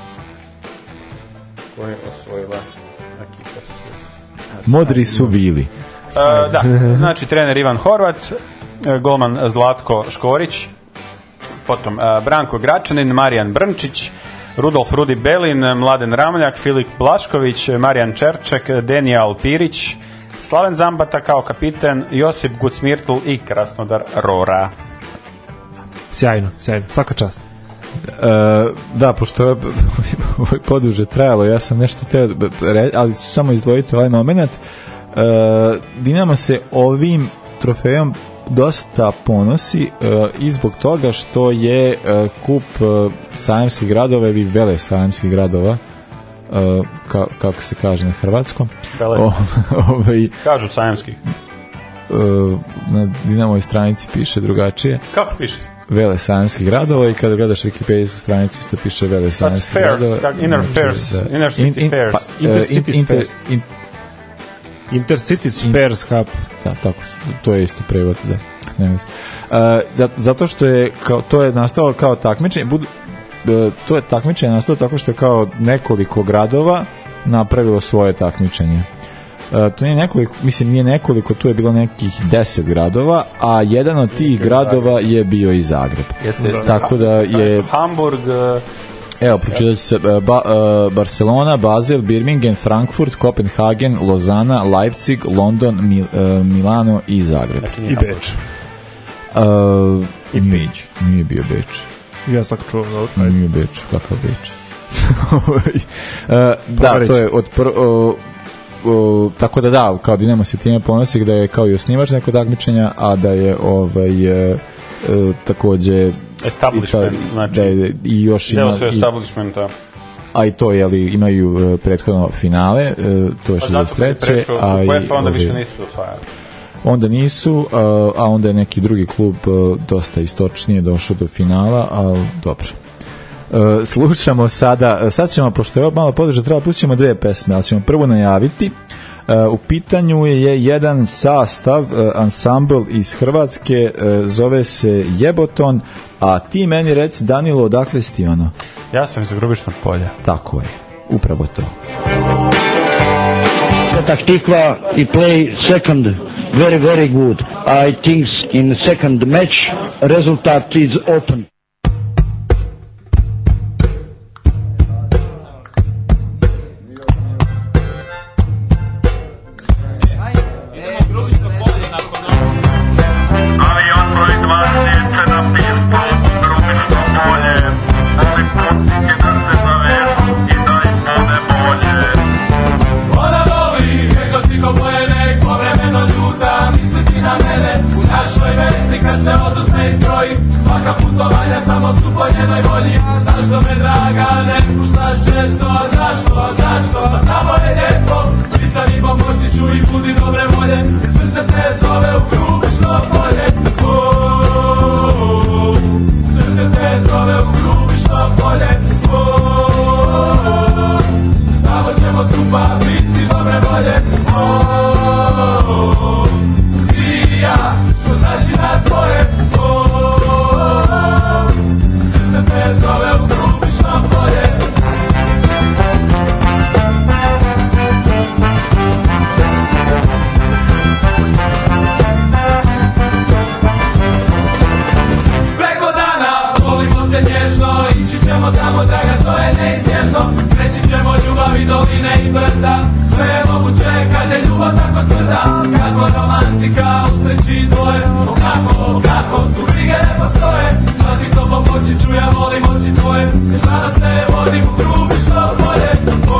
Modri su bili. Da, znači trener Ivan Horvat, golman Zlatko Škorić, potom Branko Gračanin, Marijan Brnčić, Rudolf Rudi Belin, Mladen Ramljak, Filip Blašković, Marijan Čerček, Denijal Pirić, Slaven Zambata kao kapiten, Josip Gucmirtl i Krasnodar Rora. Sjajno, svaka čast. Da, pošto je poduže trajalo, ja sam nešto teo, ali ću samo izdvojiti ovaj moment. Dinamo se ovim trofejom dosta ponosi i zbog toga što je kup sajamskih gradova ili vele sajamskih gradova, kako se kaže na hrvatskom. Kažu sajamskih. Na Dinamovoj stranici piše drugačije. Kako piše? Vele sajamskih gradova i kada gledaš Wikipedijsku stranicu isto piše vele sajamskih gradova. Intercity Fairs. Intercity Fairs Cup. Da, tako, to je isto prevod, da. Zato što je to je nastalo kao takmičenje, to je takmičenje nastalo tako što je kao nekoliko gradova napravilo svoje takmičenje. To nije nekoliko, nije nekoliko, tu je bilo nekih 10 gradova, a jedan od tih gradova je bio i Zagreb. Tako da je Hamburg, evo, pročitat ću se, Barcelona, Basel, Birmingham, Frankfurt, Kopenhagen, Lozana, Leipzig, London, Milano i Zagreb. I Beč. I Beč. Nije bio Beč. Ja sam tako čuo. Nije Beč, kakav Beč. Da, to je od tako da, kao Dinamo se time ponosi da je kao i osnivač nekog takmičenja, a da je takođe establishment, znači i još deo su establishmenta, a i to imaju prethodno finale, to je 63. a i onda više nisu osvajali. Onda nisu, a onda je neki drugi klub dosta istočnije došao do finala, ali dobro. Slušamo sad ćemo, pošto je ovo malo podrža, treba pustit ćemo 2 pesme, ali ćemo prvo najaviti. U pitanju je jedan sastav, ansambl iz Hrvatske, zove se Jeboton, a ti meni reci, Danilo, odakle si ti ono? Ja sam iz Grubišnog Polja. Tako je, upravo to. Petak Tikva i play second very, very good. I think in second match result is open. Kad se oduzme i zbroji svaka putovanja samo su po njenoj volji. Zašto me draga ne puštaš često? Zašto? Tamo je lijepo, pristani pomoći ću i budi dobre volje, jer srce te zove u Grubišno polje. Srce te zove u Grubišno polje. Tamo ćemo skupa biti dobre volje. Ti ja, što znači nas dvoje. Srce te zove u Grubišno polje. i dvoje. Kako, tu brige ne postoje. Sva ti to pomoći ću, ja volim oči tvoje. Jer danas te vodim u grubi što bolje.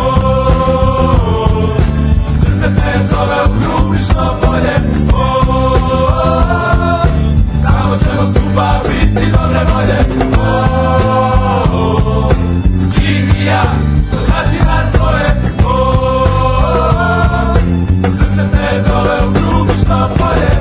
Srce te zove u grubi što bolje. Tamo ćemo skupa biti dobre volje. Ti i ja, što znači nas dvoje. Srce te zove u grubi što bolje.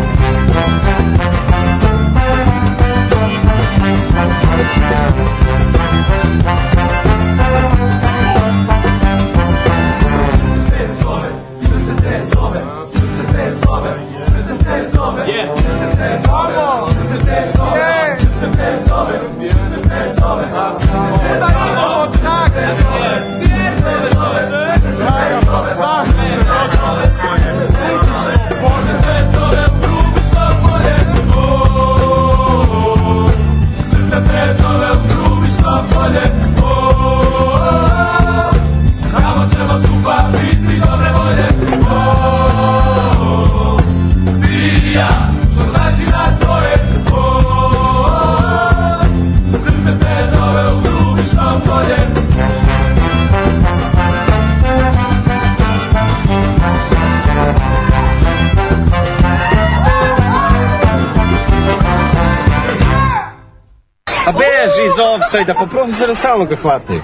Tamo ćemo skupa biti dobre volje. Ti i ja, što znači nas dvoje. Srce te zove u grubi što bolje. A beži iz ofsajda, pa profesora stalno ga hvataju.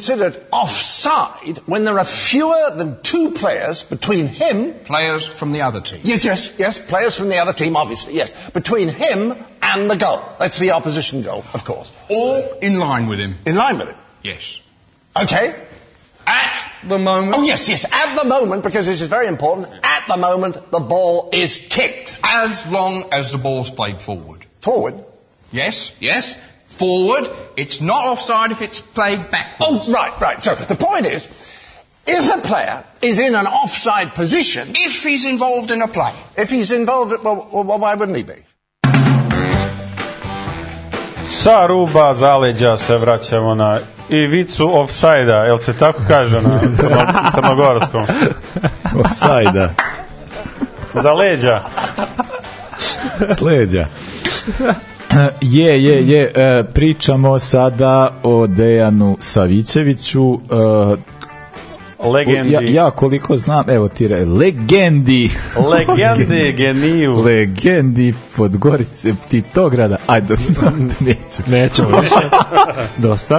considered offside when there are fewer than 2 players between him... Players from the other team. Yes, players from the other team, obviously, yes. Between him and the goal. That's the opposition goal, of course. All in line with him. In line with him? Yes. Okay. At the moment... Oh, yes, at the moment, because this is very important, at the moment the ball is kicked. As long as the ball's played forward. Forward? Yes. Forward. It's not offside if it's played backwards. Oh, right. So the point is, if a player is in an offside position... If he's involved in a play. If he's involved... Well, why wouldn't he be? Sa ruba zaleđa se vraćamo na ivicu ofsajda, jel se tako kaže na crnogorskom? Ofsajda. Za leđa. Leđa. Pričamo sada o Dejanu Savićeviću. Legendi. Ja koliko znam, evo ti legendi, geniju. Legendi Podgorice, Titograda. Ajde, nećemo više. Dosta.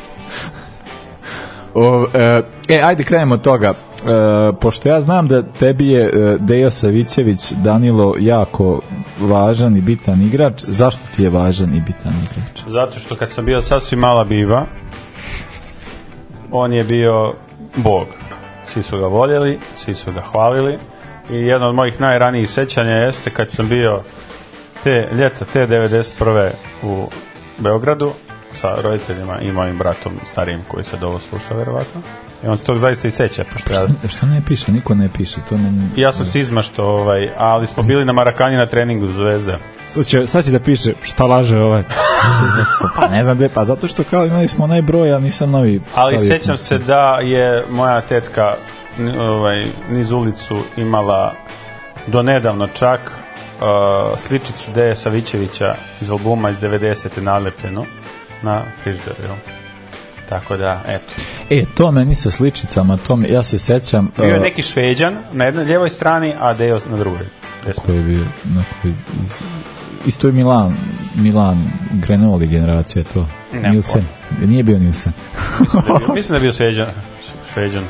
Ajde krenemo od toga. Pošto ja znam da tebi je Dejo Savićević, Danilo, jako važan i bitan igrač, zašto ti je važan i bitan igrač? Zato što kad sam bio sasvim mala biva, on je bio Bog. Svi su ga voljeli, svi su ga hvalili i jedno od mojih najranijih sećanja jeste kad sam bio ljeta te 91. u Beogradu sa roditeljima i mojim bratom starijim koji se ovo sluša verovatno. I on se tog zaista i seća. Što ne piše? Niko ne piše. Ja sam se izmašto, ali smo bili na Marakanji na treningu Zvezde. Sad će da piše šta laže ovaj. Pa ne znam pa zato što kao imali smo onaj broj, a nisam novi. Ali sećam se da je moja tetka niz ulicu imala donedavno čak sličicu Deje Savićevića iz albuma iz 90. nalepljenu na frižideru. Tako da, eto. To meni sa sličicama, ja se sećam... Bio je neki Šveđan na jednoj ljevoj strani, a Dejo na drugoj. Koji je bio... Isto je Milan Grenoli generacija, to. Nilsen. Nije bio Nilsen. Mislim da je bio Šveđan.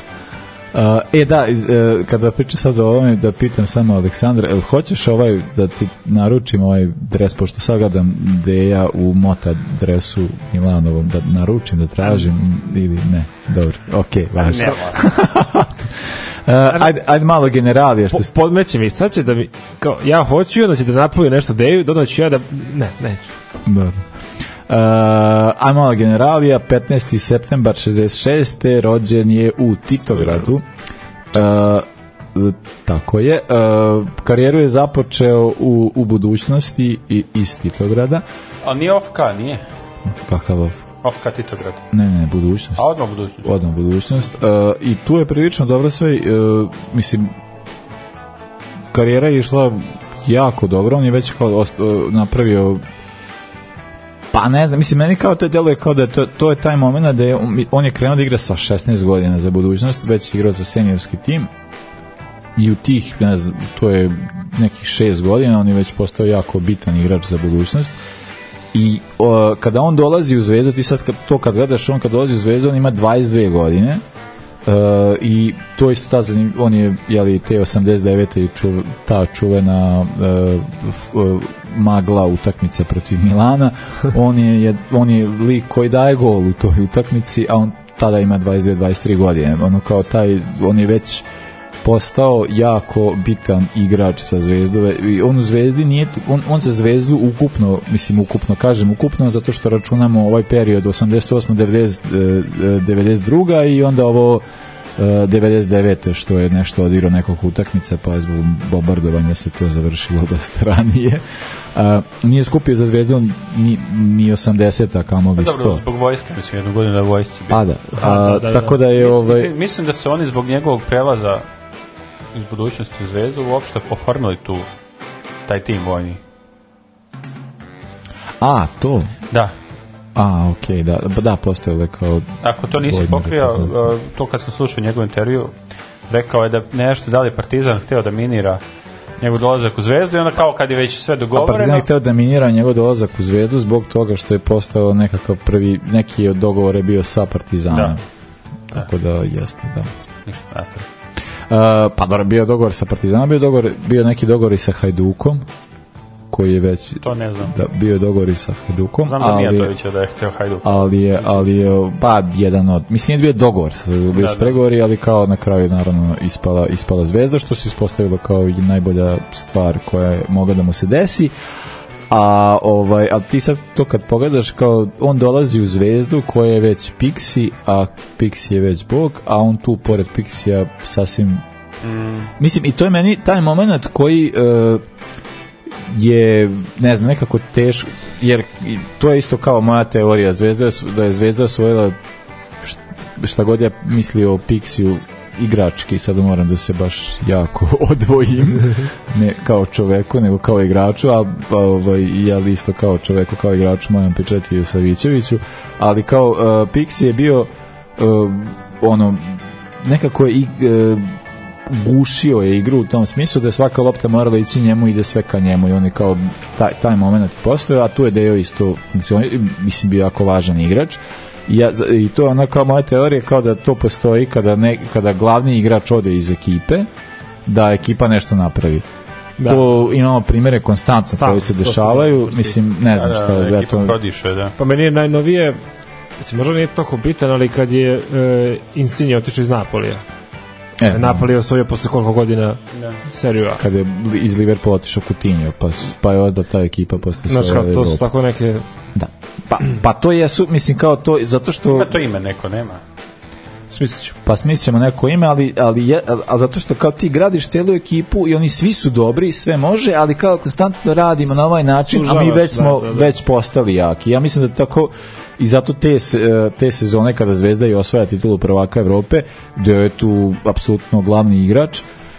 Kada pričam sad o ovome, da pitam samo Aleksandra, jel hoćeš da ti naručim ovaj dres, pošto sad gledam Deja u Mota dresu Milanovom, da naručim, da tražim ili ne? Dobro, okej, važno. Ajde malo generalije. Podmeće mi, sad će da mi, kao, ja hoću i onda će da napravi nešto Deju, onda ću ja da, neću. Dobro. Ajmo malo generalija. 15. septembar 66. rođen je u Titogradu. Tako je. Karijeru je započeo u budućnosti iz Titograda. A nije OFK, nije? Kakav OFK? OFK Titograd. Ne, budućnost. A odmah budućnost. I tu je prilično dobro sve. Mislim, karijera je išla jako dobro. On je već kao napravio, pa ne znam, mislim, meni kao to deluje kao da to je taj moment da je on je krenuo da igra sa 16 godina za budućnost, već igrao za seniorski tim i u tih, ne znam, to je nekih 6 godina, on je već postao jako bitan igrač za budućnost. I kada on dolazi u Zvezdu, ti sad kad gledaš, on kad dolazi u Zvezdu, on ima 22 godine i to isto on je, jeli, te 89. ta čuvena magla utakmica protiv Milana, on je lik koji daje gol u toj utakmici, a on tada ima 22-23 godine. On je već postao jako bitan igrač sa Zvezdu. On u Zvezdi nije, on za Zvezdu ukupno zato što računamo ovaj period 88, 92 i onda ovo 99. što je nešto odigrao nekog utakmica, pa je zbog bombardovanja se to završilo dosta ranije. Nije skupio za Zvezdu ni 80, a kamo bi 100. Dobro, zbog vojske, mislim, jednu godinu da je vojsci. Pa da. Tako da je... Mislim da se oni zbog njegovog prelaza iz budućnosti u Zvezdu uopšte oformili taj tim vojni. To? Da. Okej, da, postojale kao... Ako to nisi pokrio, to kad sam slušao njegov intervju, rekao je da nešto, da li je Partizan hteo da minira njegov dolazak u Zvezdu i onda kao kad je već sve dogovoreno... A Partizan je hteo da minira njegov dolazak u Zvezdu zbog toga što je postao nekakav neki od dogovora je bio sa Partizanom. tako da jeste, da. Ništa, nastavi. Pa dobro, bio dogovor sa Partizanom, bio neki dogovor i sa Hajdukom, koji je već... To ne znam. Da, bio je dogovor i sa Hajdukom. Znam za Mijatovića da je htio Hajduk. Ali je, pa, jedan od... Mislim, je bio dogovor, bio s pregovori, ali kao na kraju, naravno, ispala Zvezda, što se ispostavilo kao i najbolja stvar koja je mogla da mu se desi. A ti sad to kad pogledaš, kao on dolazi u Zvezdu koja je već Pixi, a Pixi je već Bog, a on tu pored Pixija sasvim mislim, i to je meni taj moment koji je, ne znam, nekako teško, jer to je isto kao moja teorija da je Zvezda osvojila šta god ja mislio o Pixiju igrački, sada moram da se baš jako odvojim, ne kao čoveku nego kao igraču, ali isto kao čoveku, kao igraču moram pričati o Savićeviću, ali kao Pixi je bio nekako je gušio je igru u tom smislu da je svaka lopta morala ići njemu i ide sve ka njemu i on je kao taj moment i postoje, a tu je Dejo isto funkcionira, mislim bio jako važan igrač. I to je ona kao moja teorija, kao da to postoji kada glavni igrač ode iz ekipe, da ekipa nešto napravi. Da. To imamo primjere konstantno koji se dešavaju, mislim, ne znam šta je. Ekipa prodiše, da. Pa meni je najnovije, mislim, možda nije toliko bitan, ali kad je Insigne otišao iz Napolija. Napoli je osvojio posle koliko godina seriju A. Kad je iz Liverpoola otišao Coutinho, pa je onda ta ekipa posle svoje Evrope. Znači, to su tako neke... Da. Pa to je, mislim, kao to, zato što... Ima to ime neko, nema? Smislit ćemo neko ime, ali zato što kao ti gradiš celu ekipu i oni svi su dobri, sve može, ali kao konstantno radimo na ovaj način, a mi već smo već postali jaki. Ja mislim da tako i zato te sezone kada Zvezda i osvaja titulu prvaka Evrope, da je tu apsolutno glavni igrač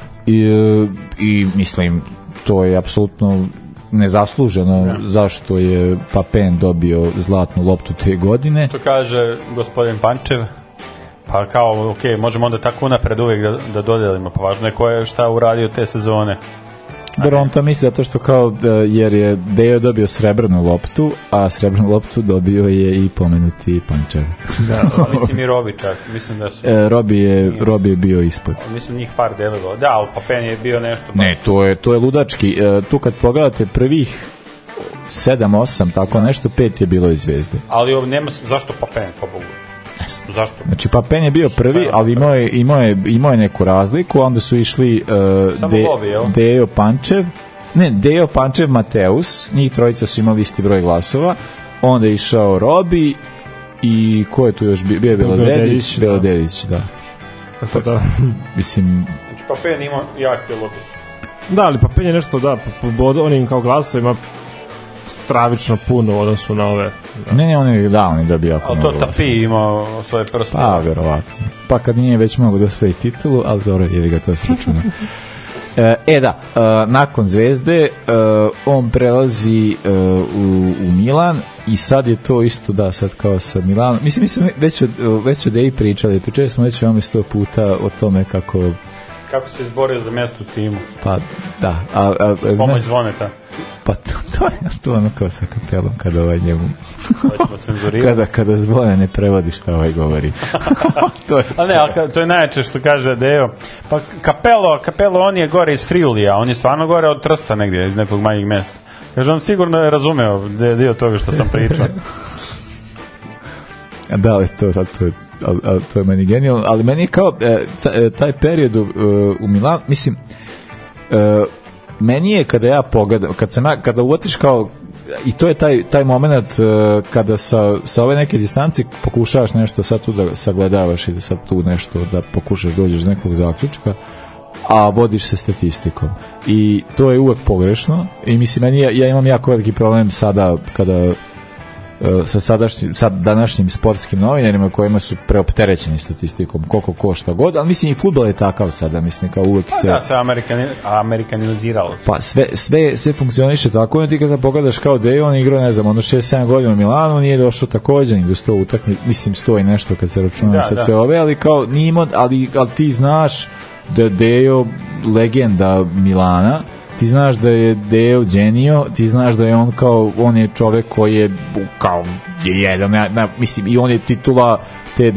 i mislim, to je apsolutno nezasluženo zašto je Papen dobio zlatnu loptu te godine. To kaže gospodin Pančev. Pa kao, ok, možemo onda tako napred uvijek da dodelimo, pa važno je ko je šta uradio te sezone. Dobro, on to misli zato što kao, jer je Dejo dobio srebrnu loptu, a srebrnu loptu dobio je i pomenuti Pančev. Da, mislim i Robi čak, mislim da su... Robi je bio ispod. Mislim njih par delova, da, ali Papen je bio nešto... Ne, to je ludački. Tu kad pogledate prvih 7-8, tako nešto, 5 je bilo iz Zvezde. Ali ovo nema, zašto Papen, po Bogu? Zašto? Znači Papen je bio prvi, ali imao je neku razliku, onda su išli Dejo Pančev, Mateus, njih trojica su imali isti broj glasova, onda je išao Robi i ko je tu još bio? Bio je Belodedić, da. Tako da. Mislim... Znači Papen ima jake lopiste. Da, ali Papen je nešto, da, po onim kao glasovima stravično puno u odnosu na ove. Da. Ne, on je dobio jako mnogo. Ali to Tapi imao svoje prste. Pa, verovatno. Pa kad nije već mogo da osvoji titulu, ali dobro, je ga to sračuna. Nakon Zvezde on prelazi u Milan i sad je to isto, da, sad kao sa Milanom. Mislim, već o Deji pričali smo već ovome 100 puta o tome kako se izborio za mjesto u timu. Pa, da. Pomoć Zvoneta. Pa to ono kao sa Kapelom kada njemu kada Zvone ne prevodi šta govori. To je najjače što kaže Dejo. Pa Kapelo on je gore iz Friulija, on je stvarno gore od Trsta negdje iz nekog manjeg mjesta. Kaže, on sigurno je razumeo dio toga što sam pričao. Da, ali to je meni genijalno, ali meni je kao taj period u Milanu, mislim, meni je kada ja pogledam, kada uvatiš kao, i to je taj moment kada sa ove neke distanci pokušavaš nešto sad tu da sagledavaš i da sad tu nešto da pokušaš dođeš do nekog zaključka, a vodiš se statistikom i to je uvek pogrešno i mislim, ja imam jako veliki problem sada kada sa današnjim sportskim novinarima kojima su preopterećeni statistikom koliko košta god, ali mislim i fudbal je takav sada, mislim kao uvek se amerikaniziralo. Pa sve funkcioniše tako, i ti kada pogledaš kao da je on igrao, ne znam, 6-7 godina u Milanu, nije došao također ni do 100 utakmica, mislim 100 i nešto kad se računaju sve ove, ali kao nije imao, ali ti znaš da Dejo legenda Milana, ti znaš da je Deo genio, ti znaš da je on kao, on je čovek koji je kao jedan, mislim, i on je titula te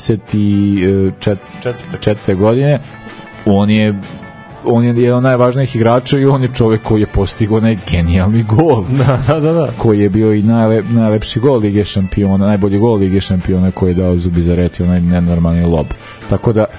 94. godine, on je jedan od najvažnijih igrača i on je čovjek koji je postigao onaj genijalni gol. Da. Koji je bio i najlepši gol Lige šampiona, najbolji gol Lige šampiona koji je dao Zubizarreti, onaj nenormalni lob. Tako da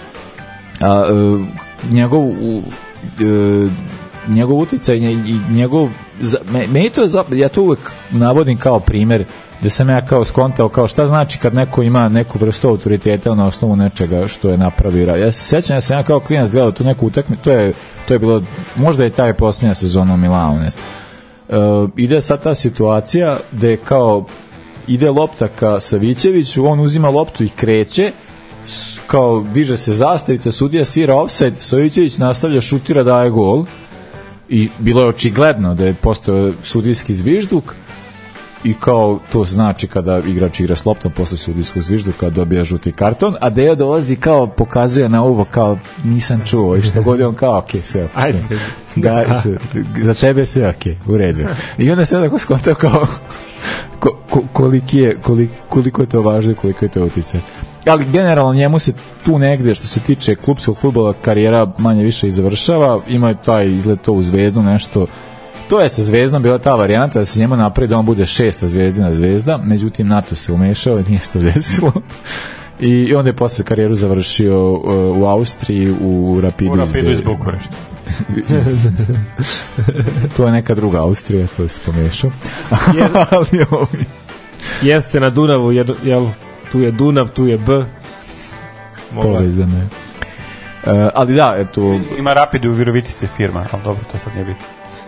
njegov uticaj i njegov meni to ja to uvek navodim kao primer da sam ja kao skontao kao šta znači kad neko ima neku vrstu autoriteta na osnovu nečega što je napravio. Ja se sećam da sam ja kao klinac gledao tu neku utakmicu, to je bilo, možda je taj posljednja sezona u Milanu, ne znam. Ide sad ta situacija gde kao ide lopta ka Savićeviću, on uzima loptu i kreće, kao diže se zastavica, sudija svira ofsajd, Savićević nastavlja, šutira, daje gol i bilo je očigledno da je postao sudijski zvižduk i kao to znači kada igrač igra s loptom posle sudijskog zvižduka dobija žuti karton, a Dejo dolazi kao pokazuje na uvo kao nisam čuo i što god je on kao okej, sve za tebe sve okej, u redu. I onda se tako skontao kao koliko je to važno i koliko je to utjecaj. Ali generalno njemu se tu negde što se tiče klupskog fudbala karijera manje više i završava, ima je taj izgled to u Zvezdu nešto. To je sa Zvezdom bila ta varijanta da se njemu napravi da on bude 6. zvezdina zvezda, međutim NATO se umešao i nije se to desilo. I onda je posle karijeru završio u Austriji u Rapidu iz Bukurešta. To je neka druga Austrija, to se pomešao. Jeste na Dunavu, jel? Tu je Dunav, tu je B. Povezane. Ali da, eto... Ima Rapid u Virovitici firma, ali dobro, to sad nije bitno.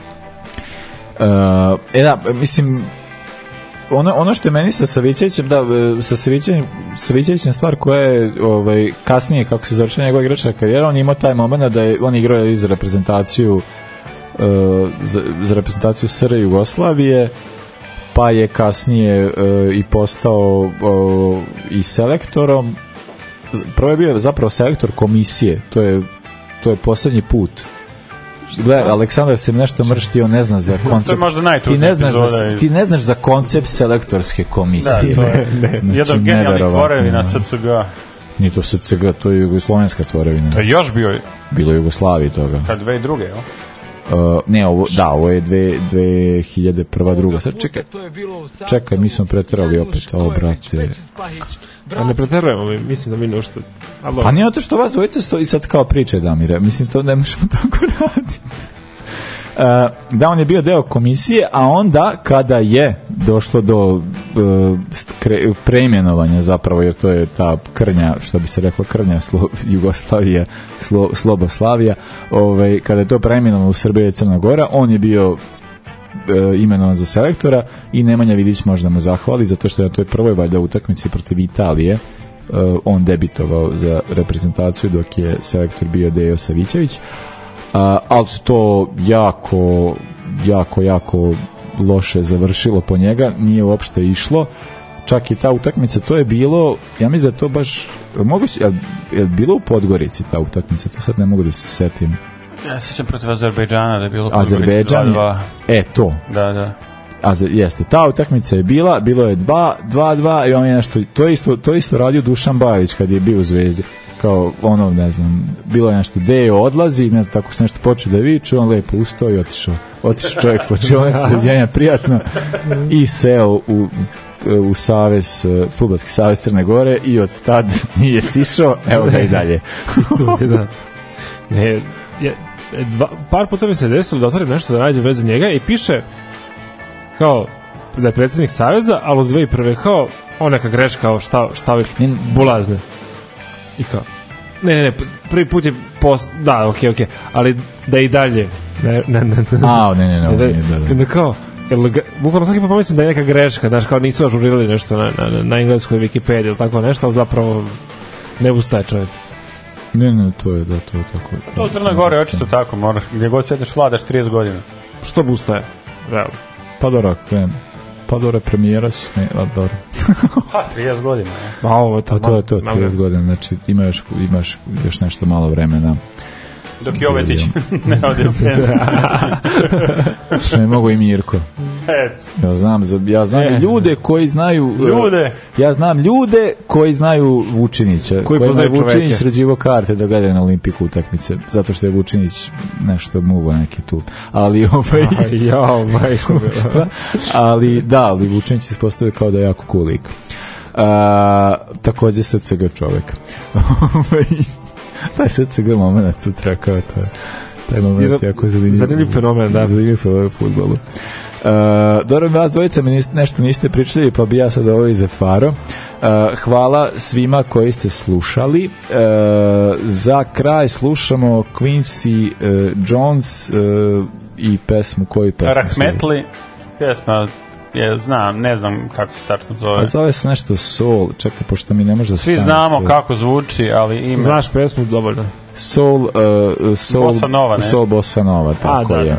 Mislim, ono što je meni sa Savićevićem, sa Savićevićem stvar koja je kasnije, kako se završila njegova igračka karijera, on imao taj moment da je on igrao i za reprezentaciju SR Jugoslavije, pa je kasnije i postao i selektorom. Prvo je bio zapravo selektor komisije, to je posljednji put. Gledaj, Aleksandar se nešto mršti, on ne zna za koncept. To je možda najtužnija epizoda. Ti ne znaš za koncept selektorske komisije. Da, to je jedan genijalni tvorevina SCG. Nije to SCG, to je jugoslovenska tvorevina. To je još bio... Bilo Jugoslavije toga. Kad 2002. jel? Ne, ovo je 2001. druga. Sad čekaj, mi smo preterali opet, brate. A ne preterujemo, mislim da mi nešto... Pa nije to što vas dvojica stoji sad kao priče, Damire. Mislim, to ne možemo tako raditi. Da, on je bio deo komisije, a onda kada je došlo do preimenovanja zapravo, jer to je ta krnja, što bi se reklo krnja Jugoslavija, Sloboslavija, kada je to preimenovano u Srbiji i Crna Gora, on je bio imenovan za selektora i Nemanja Vidić možda mu zahvali zato što je na toj prvoj valjda utakmici protiv Italije on debitovao za reprezentaciju dok je selektor bio Dejo Savićević, ali se to jako loše završilo po njega, nije uopšte išlo, čak i ta utakmica, to je bilo, ja mislim da to baš moguće, je bilo u Podgorici ta utakmica, to sad ne mogu da se setim. Ja se sjećam protiv Azerbejdžana da je bilo Azerbejdžan 2-2. To. Da. Jeste, ta utakmica je bilo je 2-2 i on je nešto, to isto radio Dušan Bajević kad je bio u Zvezdi. Kao ne znam, bilo je nešto Dejo odlazi, ne znam, tako se nešto počeo da viče, on lepo ustao i otišao čovjek slačionac, sređenja prijatno i seo u savez, fudbalski savez Crne Gore i od tad nije sišao, evo ga i dalje. Par puta mi se desilo da otvorim nešto da nađe veze njega i piše kao da je predsjednik saveza, ali od 2001. kao neka greška, šta ovi bulazne. I kao, ne, prvi put je da, okej, ali da i dalje. Ne. Da. Kao, bukvalno svaki pa pomislim da je neka greška, znaš, kao nisu ažurirali nešto na engleskoj Wikipediji ili tako nešto, ali zapravo ne ustaje čovjek. Ne, to je tako. To u Crnoj Gori je očito tako, moraš, gdje god sedneš vladaš 30 godina. Što bi ustaje? Realno. Pa dobro, premijera su dobro. 30 godina. To je 30 godina, znači imaš još nešto malo vremena. Dok Jovetić ne ode u penziju. Ne mogu i Mirko. Ja znam ljude koji znaju... Ja znam ljude koji znaju Vučinića. Koji poznaju Vučinić sređivo karte da gledaju na Olimpiku utakmice. Zato što je Vučinić nešto muvo neki tu. Ali ali Vučinić se postavio kao da je jako cool lik. Takođe SCG čovek. Taj SCG moment tu treba kao to. Taj moment je jako zanimljiv fenomen, da. Zanimljiv fenomen u fudbalu. Dobro, vas dvojica mi nešto niste pričali, pa bi ja sad ovo i zatvarao. Hvala svima koji ste slušali. Za kraj slušamo Quincy Jones i pesmu, koju pesmu? Rahmetli, pesma, ne znam kako se tačno zove. Zove se nešto Soul, čekaj, pošto mi ne može da stane. Svi znamo kako zvuči, ali ime... Znaš pesmu dovoljno. Soul Bossa Nova, ne? Soul Bossa Nova, tako je.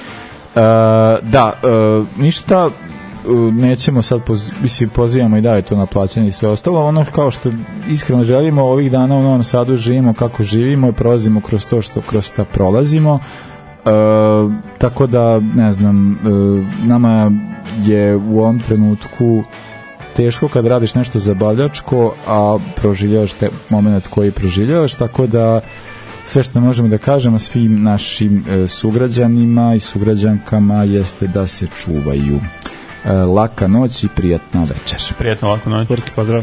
Ništa, nećemo sad, pozivamo i dalje to na plaćanje i sve ostalo. Ono kao što iskreno želimo, ovih dana u Novom Sadu živimo kako živimo i prolazimo kroz to što kroz šta prolazimo. Tako da, ne znam, nama je u ovom trenutku teško kad radiš nešto zabavljačko, a proživljavaš te moment koji proživljavaš, tako da sve što možemo da kažemo svim našim sugrađanima i sugrađankama jeste da se čuvaju. Laka noć i prijatna večer. Prijatno, laku noć. Sportski pozdrav.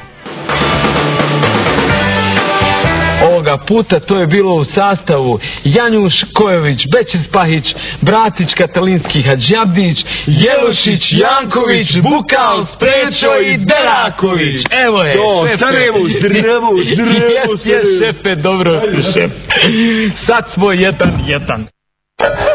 Ovoga puta to je bilo u sastavu Janjuš Kojović, Bećis Pahić, Bratić Katalinski Hadžabdić, Jelušić, Janković, Bukal, Sprečo i Deraković. Evo je, šefe. Jes, šefe, dobro. Sad smo 1-1.